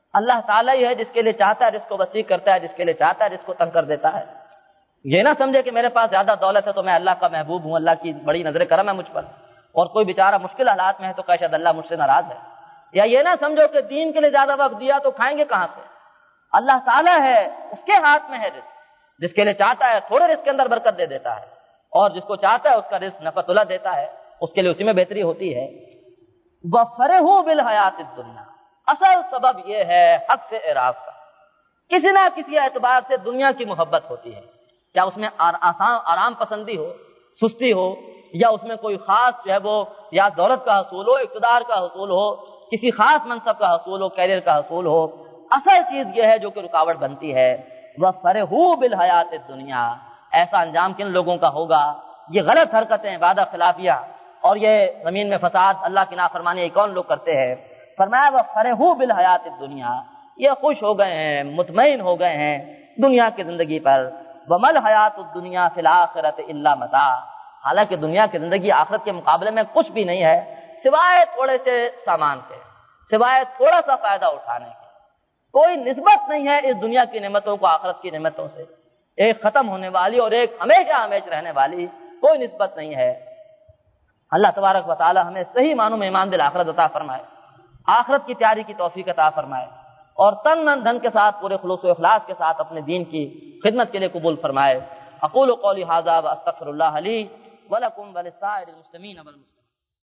اللہ تعالیٰ ہی ہے جس کے لیے چاہتا ہے رزق کو وسیع کرتا ہے، جس کے لیے چاہتا ہے رزق کو تنگ کر دیتا ہے۔ یہ نہ سمجھے کہ میرے پاس زیادہ دولت ہے تو میں اللہ کا محبوب ہوں، اللہ کی بڑی نظر کرم ہے مجھ پر، اور کوئی بیچارہ مشکل حالات میں ہے تو کہ شاید اللہ مجھ سے ناراض ہے۔ یا یہ نہ سمجھو کہ دین کے لیے زیادہ وقت دیا تو کھائیں گے کہاں سے، اللہ تعالیٰ ہے، اس کے ہاتھ میں ہے رزق، جس کے لیے چاہتا ہے تھوڑے رزق کے اندر برکت دے دیتا ہے، اور جس کو چاہتا ہے اس کا رزق نفع تلا دیتا ہے، اس کے لیے اسی میں بہتری ہوتی ہے۔ وَفَرِحُوا بِالْحَيَاةِ الدُّنْيَا، اصل سبب یہ ہے حق سے اعراض کا، کسی نہ کسی اعتبار سے دنیا کی محبت ہوتی ہے، کیا اس میں آسان آرام پسندی ہو، سستی ہو، یا اس میں کوئی خاص جو ہے وہ یا دولت کا حصول ہو، اقتدار کا حصول ہو، کسی خاص منصب کا حصول ہو، کیریئر کا حصول ہو، اصل چیز یہ ہے جو کہ رکاوٹ بنتی ہے۔ وَفَرِحُوا بِالْحَيَاةِ الدُّنْيَا، ایسا انجام کن لوگوں کا ہوگا؟ یہ غلط حرکتیں، وعدہ خلافیہ اور یہ زمین میں فساد، اللہ کی نافرمانی یہ کون لوگ کرتے ہیں؟ فرمایا وَفَرِحُوا بِالْحَيَاةِ الدُّنْيا، یہ خوش ہو گئے ہیں، مطمئن ہو گئے ہیں دنیا کی زندگی پر۔ وَمَا الْحَيَاةُ الدُّنْيَا فِي الْآخِرَةِ إِلَّا مَتَاع، حالانکہ دنیا کی زندگی آخرت کے مقابلے میں کچھ بھی نہیں ہے سوائے تھوڑے سے سامان کے، سوائے تھوڑا سا فائدہ اٹھانے کے۔ کوئی نسبت نہیں ہے اس دنیا کی نعمتوں کو آخرت کی نعمتوں سے، ایک ختم ہونے والی اور ایک ہمیشہ ہمیشہ رہنے والی کوئی نسبت نہیں ہے۔ اللہ تبارک و تعالی ہمیں صحیح معنوں میں ایمان دل آخرت عطا فرمائے، آخرت کی تیاری کی توفیق عطا فرمائے، اور تن من دھن کے ساتھ پورے خلوص و اخلاص کے ساتھ اپنے دین کی خدمت کے لیے قبول فرمائے۔ اقول قولی ھذا واستغفر اللہ لی ولکم ولسائر المسلمین والمسلمات۔